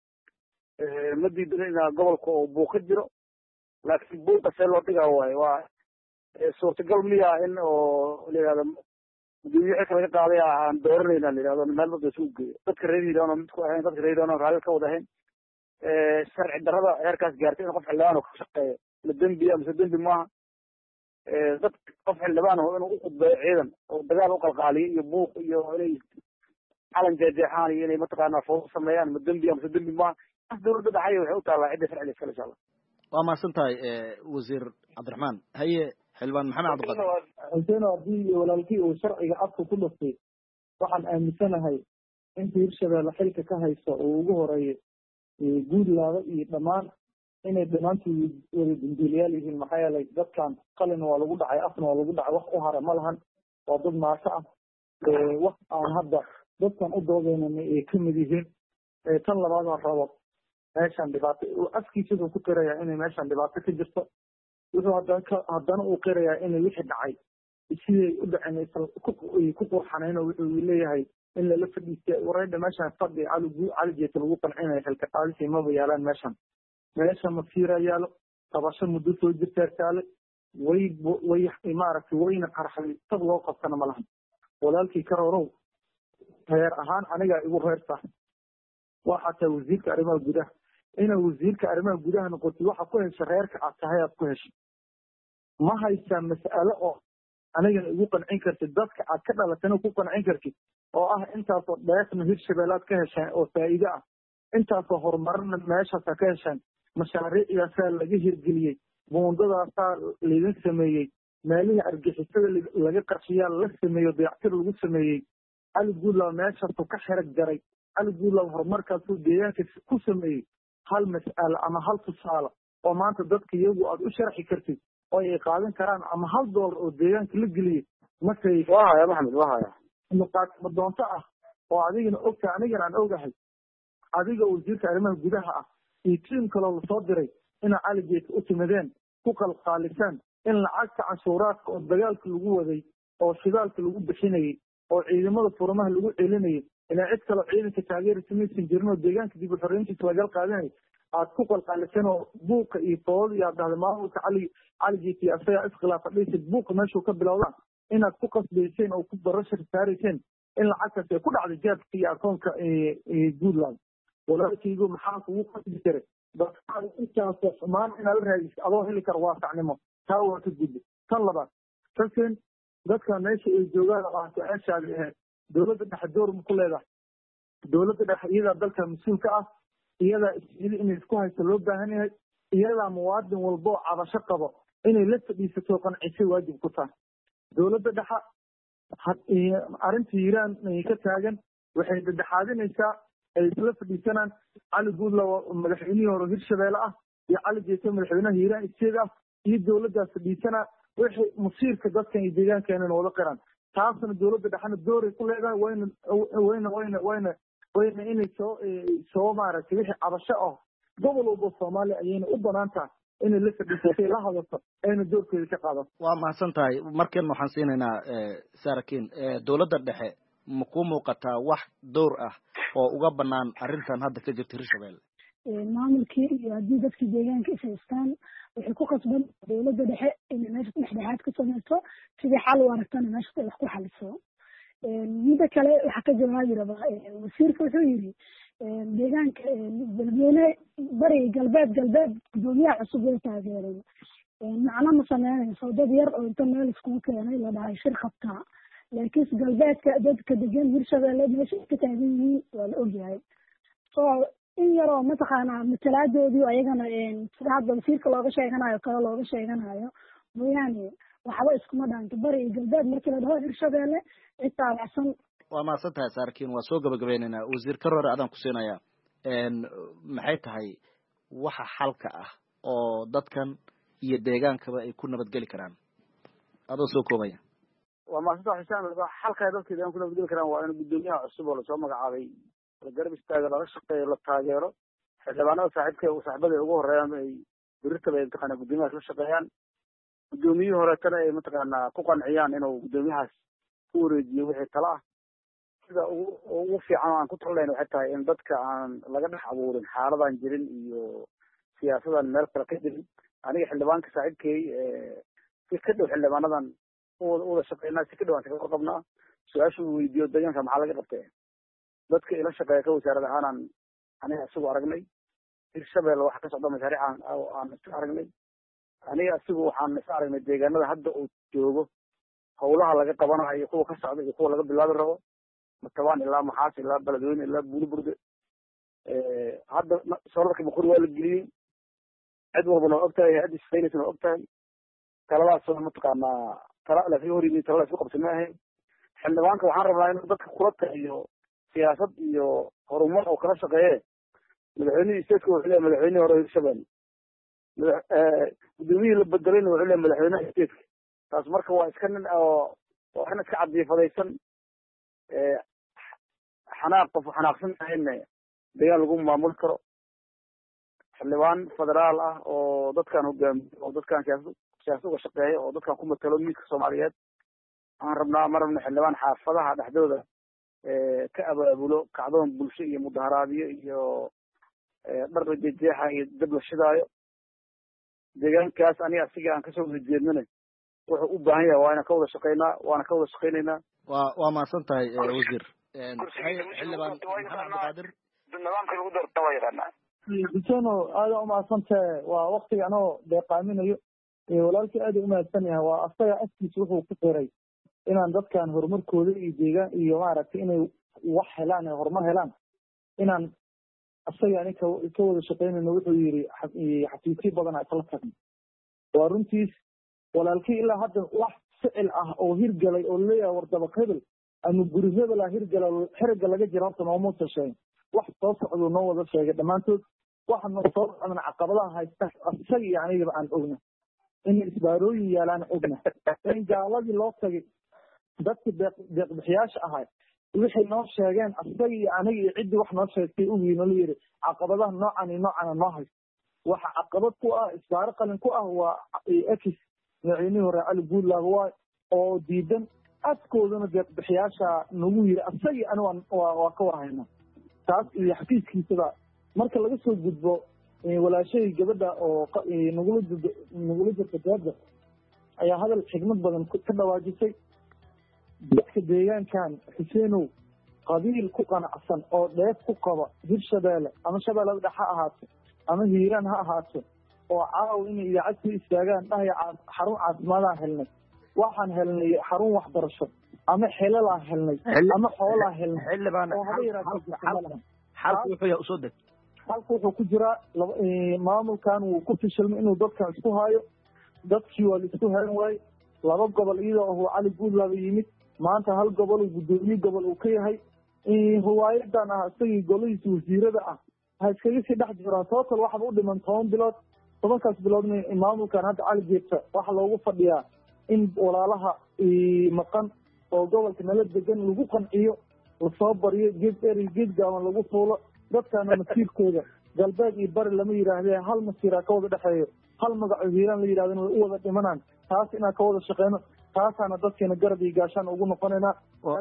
ma diidan inaa gobolka oo buuq ka jiro laakiin buuqa see loo dhigaa waayo waa suurtagal miya in oo la yihahdo gudoomiye xilka laga qaaday aan dooranayna la yihahdo meel dad isugu geeyo dadka reer hiiraan oo mid ku ahayn dadka reer hiiraan oo raalli ka wada ahayn sharci darrada heerkaas gaartay in qof xildhibaan oo ka shaqeeyo la dembiya mise dembi maaha dad qof xildhibaan oo inuu u khudbeeyo ciidan oo dagaal u qalqaaliyo iyo buuq iyo inay calan jeexjeexaan iyo inay mataqaanaa fawdo sameeyaan ma dembiya mise dembi maaha as dowladda dhaxaya waxay u taallaa cidda sharciga iskale insha allah waa mahadsan tahay wasiir cabdiraxmaan haye xildhibaan maxamed cabdiqaadir xuseen haddii walaalkii uu sharciga afka ku dhuftay waxaan aaminsanahay inta hirshabelle xilka ka hayso oo ugu horeeyo guudlaada iyo dhammaan inay dhammaantood wada dambiilayaal yihiin maxaa yeelay dadkan qalin waa lagu dhacay afna waa lagu dhacay wax u hara ma lahan waa dad maasho ah wax aan hadda dadkan u doodeynana ay kamid yihiin tan labaad aan rabo meeshan dhibaato afkiisadu ku qirayaa inay meeshan dhibaato ka jirto wuxuu haddana ka haddana uu qirayaa inay wixii dhacay siday u dhaceen ku qurxanayn oo wuxuu leeyahay in lala fadhiistay wareedha meeshan fadhi cali cali jeeta lagu qancinayo xilka qaadisay maba yaalaan meeshan meesha masiira yaalo tabasho muddo soo jirtaa taale way way maaragtay wayna qarxay tab loo qabtana ma lahan walaalkii karorow reer ahaan anigaa igu reerta waxaa tahay wasiirka arrimaha gudaha inaa wasiirka arrimaha gudaha noqotid waxa ku hesha reerka aad tahay aad ku heshay ma haysaa mas'alo oo anigana igu qancin kartid dadka aad ka dhalatana ku qancin kartid oo ah intaasoo dheefna hirshabelle aad ka hesheen oo faa'iido ah intaasoo horumarna meeshaasaa ka hesheen mashaariicdaasaa laga hirgeliyey buundadaasaa laydin sameeyey meelihii argixisada laga qarshiyaa la sameeyo dayactir lagu sameeyey cali guudlaw meeshaasuu ka xerag jaray cali guudlaw horumarkaasuu deegaanka ku sameeyey hal mas'alo ama hal tusaale oo maanta dadka iyagu aad u sharxi kartid oo ay qaadan karaan ama hal doolar oo deegaanka la geliyey markay wahaya maxamed wahaya muqaatimo doonto ah oo adigana ogtahay anigana aan ogahay adiga wasiirka arrimaha gudaha ah iyo tiim kaloo lasoo diray inaa cali geeta u timideen ku qalqaalisaan in lacagta canshuuraadka oo dagaalka lagu waday oo shidaalka lagu bixinayay oo ciidamada furamaha lagu celinayay ilaa cid kaloo ciidanka taageeri samaysan jirin oo deegaanka dib u xorreyntiisa lagal qaadanay aad ku qalqaaliseen oo buuqa iyo foodada iyo aad dhahday maamulka cali cali geeta iyo asagaa iskhilaafa dhisid buuqa meeshuu ka bilowdaan inaad ku qasbayseen oo ku barashar saarayseen in lacagtaas ay ku dhacday jaadka iyo akoonka guudland walaalkaygu maxaa kugu qasbi kare dadkaada intaasoo xumaan inaad la raadisid adoo heli karo waasacnimo taa waa ka gudbi tan labaad kasen dadka meesha ay joogaan oo aan su-aashaadi ahayd dowladda dhexe door ma ku leedahay dowladda dhexe iyadaa dalka mas-uulka ah iyadaa isili inay isku hayso loo baahan yahay iyadaa muwaadin walba oo cabasho qabo inay la fadhiisato qancisay waajib ku tahay dowladda dhexe arrinta hiiraan ka taagan waxay dhexaadinaysaa ay isla fadhiisanaan cali guudlaw madaxweynihii hore hirshabelle ah iyo cali geeta madaxweynaha hiiraan isteeda ah iyo dowladdaas fadhiisanaa wixii masiirka dadkan iyo deegaankeenana wada qiraan taasna dowladda dhexena dooray ku leedahay wayna wayna wayna wayna wayna inay soo soo maaragtay wixii cabasho ah gobol walba soomaaliya ayayna u banaan tahay inay la fadhiisatay la hadato ayna doorkeeda ka qaadato waa mahadsan tahay markan waxaan siinaynaa sarakin dowladda dhexe ma ku muuqataa wax dowr ah oo uga banaan arrintan hadda ka jirta hirshabelle maamulkii iyo haddii dadkii deegaanka is haystaan waxay ku qasban dowladda dhexe inay meesha dhexdhexaad ka samayso sidii xal u aragtana meesha wax ku xaliso midda kale waxaa ka jawaabi rabaa wasiirka wuxuu yidhi deegaanka beledweyne bari galbeed galbeed gudoomiyaha cusub way taageereen macno ma sameynayso dad yar oo inta meel iskugu keenay la dhahay shir qabtaa laakiinse galbeedka dadka degan hirshabeelle meesha ka taagan yihiin waa la ogyahay so in yaroo mataqaanaa matalaadoodii ayagana sida hadda wasiirka looga sheeganayo kale looga sheeganayo mooyaane waxba iskuma dhaanto bari iyo galbeed markii la dhaho hirshabeelle cid taabacsan waa mahadsan tahay saarkiin waa soo gabagabaynaynaa wasiir Karoore adaan ku siinayaa maxay tahay waxa xalka ah oo dadkan iyo deegaankaba ay ku nabadgeli karaan adoo soo koobaya waa mahadsan xusaan xalka dadka deegaanka ku nabadgeli karaan waa in gudoomiyaha cusub oo la soo magacaabay la garab istaago laga shaqeeyo la taageero xildhibaanada saaxiibka uu saaxiibada ugu horeeyaan ay birtaba intaqaana gudoomiyaha la shaqeeyaan gudoomiyihii horeetana ay mataqaana ku qanciyaan inuu gudoomiyahaas ku wareejiyo wixii tala ah sida ugu fiican aan ku talinayn waxay tahay in dadka aan laga dhex abuurin xaaladaan jirin iyo siyaasadan meel kale ka jirin aniga xildhibaanka saaxiibkay si ka dhow xildhibaanadan uwada shaqeynaa si ka dhow aan kaga warqabnaa su-aasha uu weydiiyo deegaanka maxaa laga qabtay dadka ila shaqeeya ka wasaarad ahaanaan aniga isagu aragnay hirshabelle waxa ka socda mashaariic aan aan iska aragnay aniga isagu waxaan iska aragnay deegaanada hadda uu joogo howlaha laga qabanayo kuwa ka socda iyo kuwa laga bilaabi rabo matabaan ilaa maxaas ilaa beledweyne ilaa buuliburde hadda solarka boqori waa la geliyey cid walbana waa ogtahay hay-adda shaqeynaysana waa ogtahay taladaas mataqaanaa tala laga hor yimid tala la isku qabsan ma ahayn xildhibaanka waxaan rabnaa inuu dadka kula taliyo siyaasad iyo horumar oo kala shaqeeye madaxweynihii stateka wuxuu leeyahay madaxweynihii hore hirshabelle gudoomiyihii la bedelayna wuxuu leeyahay madaxweynaha stateka taas marka waa iska nin oo waa in iska cadiyafadaysan xanaaq qof xanaaqsan ahayna deegaan lagu maamuli karo xildhibaan federaal ah oo dadkan hogaamiyo oo dadkan siyaasad siyaasad uga shaqeeya oo dadkan ku matalo miiska soomaaliyeed aan rabnaa ma rabna xildhibaan xaafadaha dhexdooda ka abaabulo kacdoon bulsho iyo mudaharaadyo iyo dhar la jejeexa iyo dab la shidaayo deegaankaas aniga asiga aan kasoo wada jeednana wuxuu u baahan yahay waa inaan ka wada shaqeynaa waana ka wada shaqeynaynaa waa waa mahadsan tahay wasiir xildhibaan maxamed cabdiqaadir nidaamka lagu doorta waa yaqaanaa xuseno aada umahadsantahe waa waktiga anoo deeqaaminayo walaalkii aada umahadsan yahay waa asaga afkiisa wuxuu ku qiray inaan dadkan horumarkooda iyo deegaan iyo maaragtay inay wax helaan ee horumar helaan inaan asaga ani ka wada shaqeynayno wuxuu yidhi xafiisyo badanaa isla tagno waa runtiis walaalkii ilaa hadda wax ficil ah oo hirgalay oo leeyahay wardaba hebel ama guri hebel ah hirgala xeriga laga jira horta noomuusa sheegin wax soo socduu noo wada sheegay dhammaantood waxa noo soo socdana caqabadaha haysta isaga iyo anigaba aan ogna in isbaarooyin yaalaan ogna in gaaladii loo tagay dadkii deeqbixiyaasha ahay wixay noo sheegeen asaga iyo aniga iyo ciddii wax noo sheegtay ugiino la yidhi caqabadaha noocan iyo noocana noo haysta waxa caqabad ku ah isbaaro qalin ku ah waa ex madaxweynihii hore cali buntland waay oo diidan afkoodana deeqbixiyaasha nagu yiri asagii ani waa ka warhayna taas iyo xafiiskiisaba marka laga soo gudbo walaashadii gabadha oo nagula nagula jirta gaada ayaa hadal xigmad badan ka dhawaajisay dadka deegaankan xuseenow qabiil ku qanacsan oo dheef ku qaba hirshabelle ama shabeellada dhex ha ahaato ama hiiraan ha ahaato oo caaw inay idaacad ku istaagaan dhahaya xarun caafimaadaan helnay waxaan helnay xarun waxbarasho ama xelalaa helnay ama xoolaa helnay xildhibaan xalku wuxuu yahay usoo deg xalku wuxuu ku jiraa maamulkan wuu ku fishilmay inuu dadkan isku haayo dadkii waa la isku hayn waaye laba gobol iyadoo uu cali buntland yimid maanta hal gobol uu gudoomiye gobol uu ka yahay riwaayadan ah isagii golihiisa wasiirada ah ha iskaga sii dhex jiraan total waxaba u dhiman toban bilood tobankaas biloodna maamulkan hadda cali jeegta waxaa loogu fadhiyaa in walaalaha maqan oo gobolka nala degan lagu qanciyo lasoo bariyo geed eri geed gaaban lagu fuulo dadkana masiirkooda galbeed iyo bari lama yidhaahdee hal masiiraa ka wada dhexeeyo hal magaco hiiraan la yidhahdan way u wada dhimanaan taas inaan ka wada shaqeyno taasaana dadkeena garab iyo gaashaan ugu noqonaynaa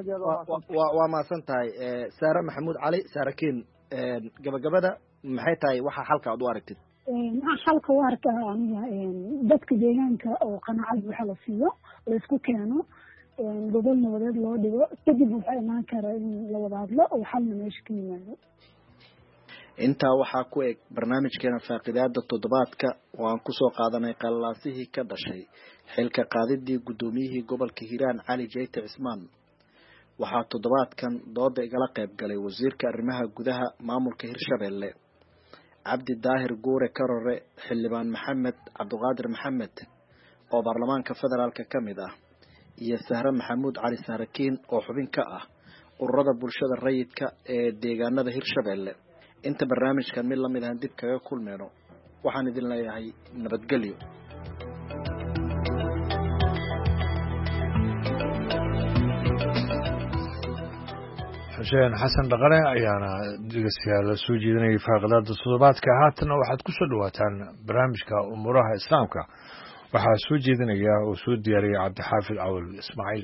waa mahadsan tahay saare maxamuud cali saarakiin gabagabada maxay tahay waxa xalka aad u aragtid waxaa xalka u arkaa aniga dadka deegaanka oo qanaacad waxa la siiyo laisku keeno gobol nabadeed loo dhigo kadib waxaa imaan kara in la wada hadlo oo xalna meesha ka yimaado intaa waxaa ku eg barnaamijkeena faaqidaada toddobaadka oo aan kusoo qaadanay qallalaasihii ka dhashay xilka qaadidii guddoomiyihii gobolka hiiraan cali jeyte cismaan. waxaa toddobaadkan dooda igala qayb galay wasiirka arrimaha gudaha maamulka hirshabelle cabdi daahir guure karore, xildhibaan maxamed cabdiqaadir maxamed oo baarlamaanka federaalka ka mid ah, iyo sahre maxamuud cali saarakiin oo xubin ka ah ururada bulshada rayidka ee deegaanada hirshabelle. inta barnaamijkan mid lamid ah dib kaga kulmeyno waxaan idin leeyahay nabadgelyo. xuseen xasan dhaqane ayaana dhegeystayaal soo jeedinayay faaqidaada toddobaadka. haatana waxaad ku soo dhawaataan barnaamijka umuuraha islaamka. waxaa soo jeedinaya oo soo diyaariyay cabdixaafid cawal ismaaciil.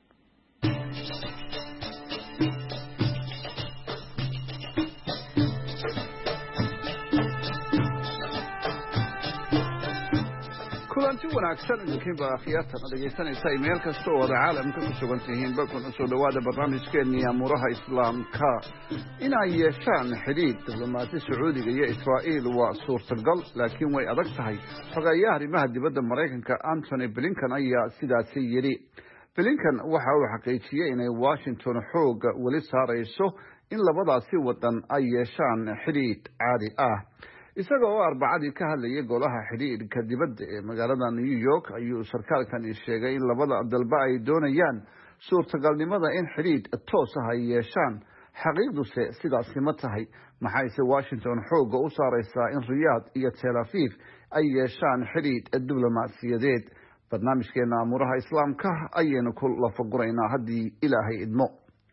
kulanti wanaagsan idinkiinba akhyaartan dhegaysanaysa meel kasta oo wada caalamka ku sugan tihiin bakun usoo dhawaada barnaamijkeennii amuuraha islaamka. inay yeeshaan xidhiidh diblomaasi sacuudiga iyo israa'iil waa suurtagal, laakiin way adag tahay. xogeeyaha arrimaha dibadda maraykanka antony blinken ayaa sidaasi yidhi. blinken waxa uu xaqiijiyey inay washington xooga weli saarayso in labadaasi wadan ay yeeshaan xidhiidh caadi ah. isaga oo arbacadii ka hadlayay golaha xidhiidhka dibadda ee magaalada new york ayuu sarkaalkani sheegay in labada dalba ay doonayaan suurtagalnimada in xidhiidh toos ah ay yeeshaan. xaqiiqduse sidaasi ma tahay? maxayse washington xoogga u saaraysaa in riyaad iyo tel aviv ay yeeshaan xidhiidh diblomaasiyadeed? barnaamijkeena amuuraha islaamka ayaynu ku lafaguraynaa haddii ilaahay idmo.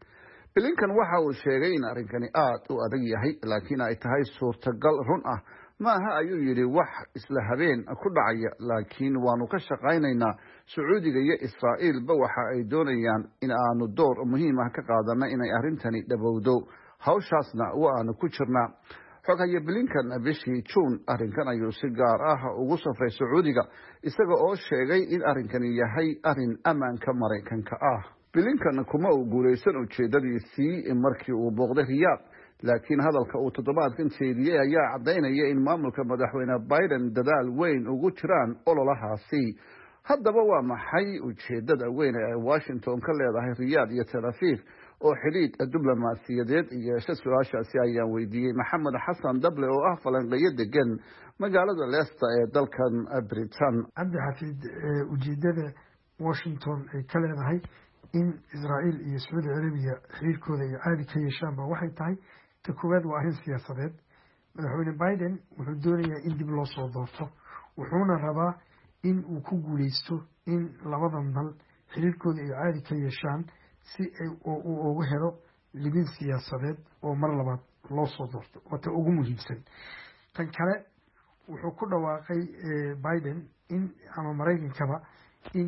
blinken waxa uu sheegay in arrinkani aad u adag yahay, laakiin ay tahay suurtagal run ah. maaha ayuu yidhi wax isla habeen ku dhacaya, laakiin waanu ka shaqaynaynaa. sacuudiga iyo israa'iilba waxa ay doonayaan in aanu door muhiim ah ka qaadana inay arrintani dhabowdo. hawshaasna waanu ku jirnaa. xogaye blinken bishii juun arrinkan ayuu si gaar ah ugu safray sacuudiga, isaga oo sheegay in arrinkani yahay arrin ammaanka maraykanka ah. blinken kuma uu guulaysan ujeedadiisii markii uu booqday riyaad, laakiin hadalka uu toddobaadkan jeediyey ayaa caddaynaya in maamulka madaxweyne biden dadaal weyn ugu jiraan ololahaasi. haddaba waa maxay ujeedada weyn ee ay washington ka leedahay riyaad iyo tel aviv oo xidhiidh diblomaasiyadeed yeesha? su-aashaasi ayaan weydiiyey maxamed xasan dable oo ah falanqeeyo degan magaalada leicester ee dalkan britain. cabdi xafiid, ujeedada washington ay ka leedahay in israa'iil iyo sacuudi carabiya xiriirkooda ay caadi ka yeeshaanba waxay tahay, ta koowaad waa arrin siyaasadeed. madaxweyne biden wuxuu doonayaa in dib loo soo doorto, wuxuuna rabaa in uu ku guuleysto in labadan dal xiriirkooda ay caadi ka yeeshaan si uu ugu helo libin siyaasadeed oo mar labaad loo soo doorto. waa ta ugu muhiimsan. tan kale wuxuu ku dhawaaqay biden in ama maraykankaba in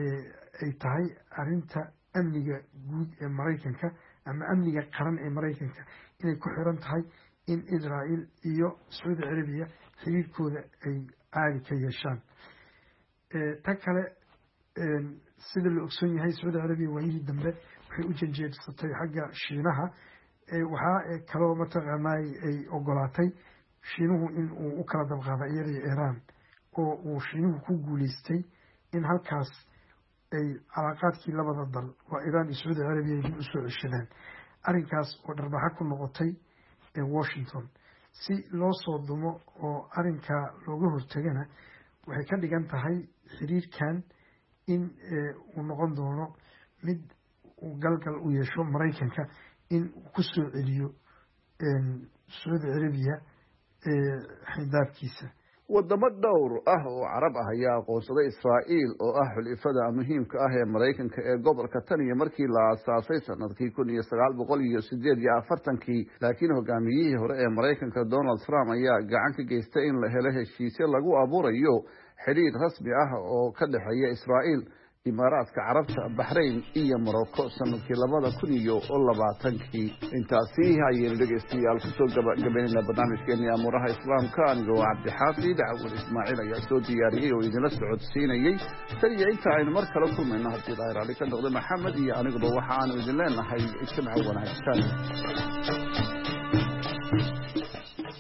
ay tahay arrinta amniga guud ee maraykanka ama amniga qaran ee maraykanka inay ku xiran tahay in israa'iil iyo sacuudi carabiya xiriirkooda ay caadi ka yeeshaan. tan kale sida la ogsoon yahay sacuudi carabiya waayihii dambe waxay u janjeedsatay xagga shiinaha. waxaa kaloo mataqaanay ay ogolaatay shiinuhu in uu u kala dabqaada iyada iyo iiraan, oo uu shiinuhu ku guuleystay in halkaas ay calaaqaadkii labada dal waa iiraan iyo sacuudi carabiya dib usoo ceshadaan. arrinkaas oo dharbaxa ku noqotay washington. si loo soo dumo oo arrinkaa looga hortagana waxay ka dhigan tahay xiriirkan in uu noqon doono mid uu galgal u yeesho maraykanka in uu ku soo celiyo sacuudi carabiya xindaabkiisa. wadamo dhowr ah oo carab ah ayaa aqoonsaday israa'iil oo ah xulifada muhiimka ah ee maraykanka ee gobolka tan iyo markii la aasaasay sanadkii kun iyo sagaal boqol iyo sideed iyo afartankii. laakiin hogaamiyihii hore ee maraykanka donald trump ayaa gacan ka geystay in la helo heshiisyo lagu abuurayo xidhiidh rasmi ah oo ka dhexeeya israa'iil, imaaraadka carabta, baxrayn iyo morocco sanadkii labada kun iyo labaatankii. intaasi ayaynu dhegaystayaal kusoo gabagabaynayna barnaamijkeennii amuuraha islaamka. anigoo cabdixaafid cawal ismaaciil ayaa soo diyaariyey oo idinla socodsiinayey. tan iyo inta aynu mar kale kulmayno haddii daahir ali ka noqdo maxamed iyo aniguba waxa aanu idin leenahay jimco wanaagsan.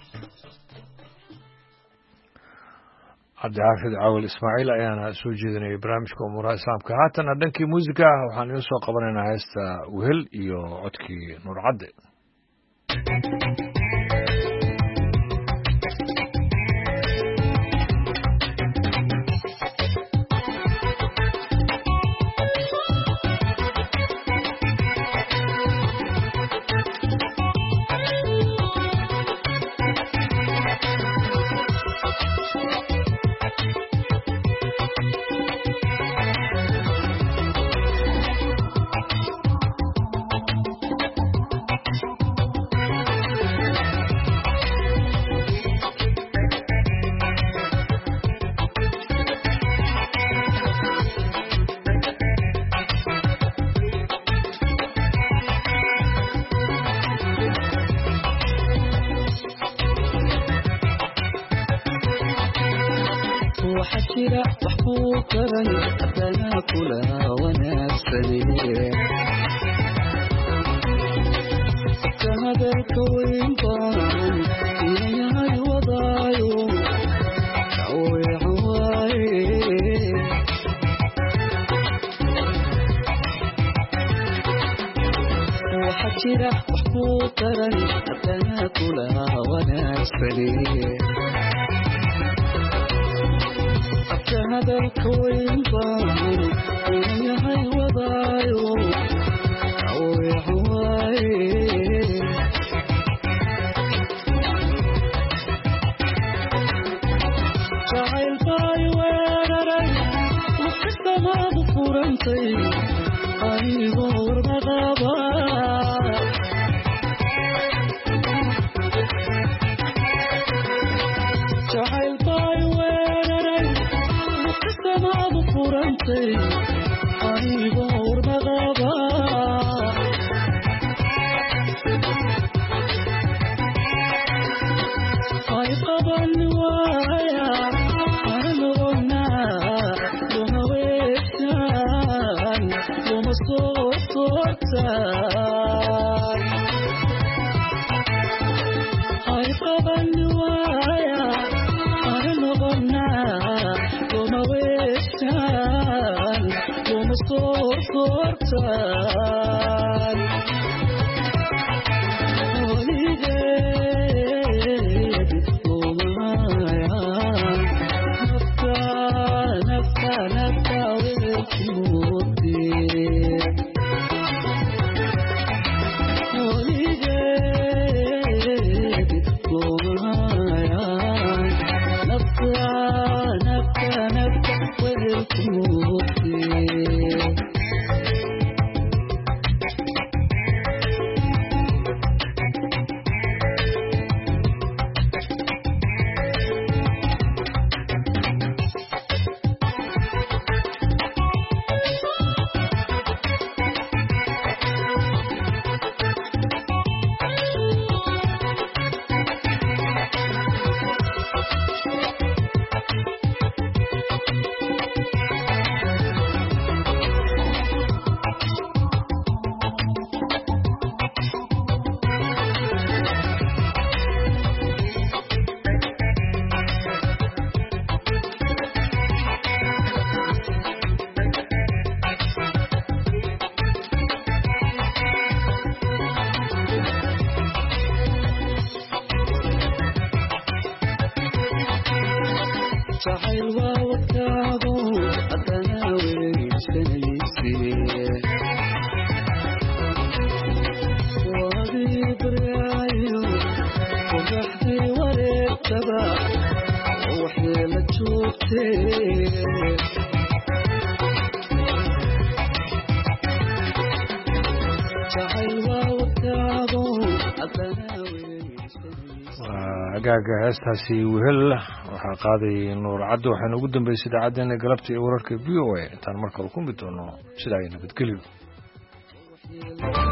cabdixaafid caawil ismaaciil ayaana soo jeedinayay barnaamijka umuuraha islaamka haatana dhankii muusiga ah waxaan idiin soo qabanaynaa heesta wehel iyo codkii nuur cadde agaaga heestaasi wehel waxaa qaaday nuur caddo waxaana ugu dambeysay idaacaddeenna galabta iyo wararka v o a intaan markale ku mid doono sidaa ay nabadgelyo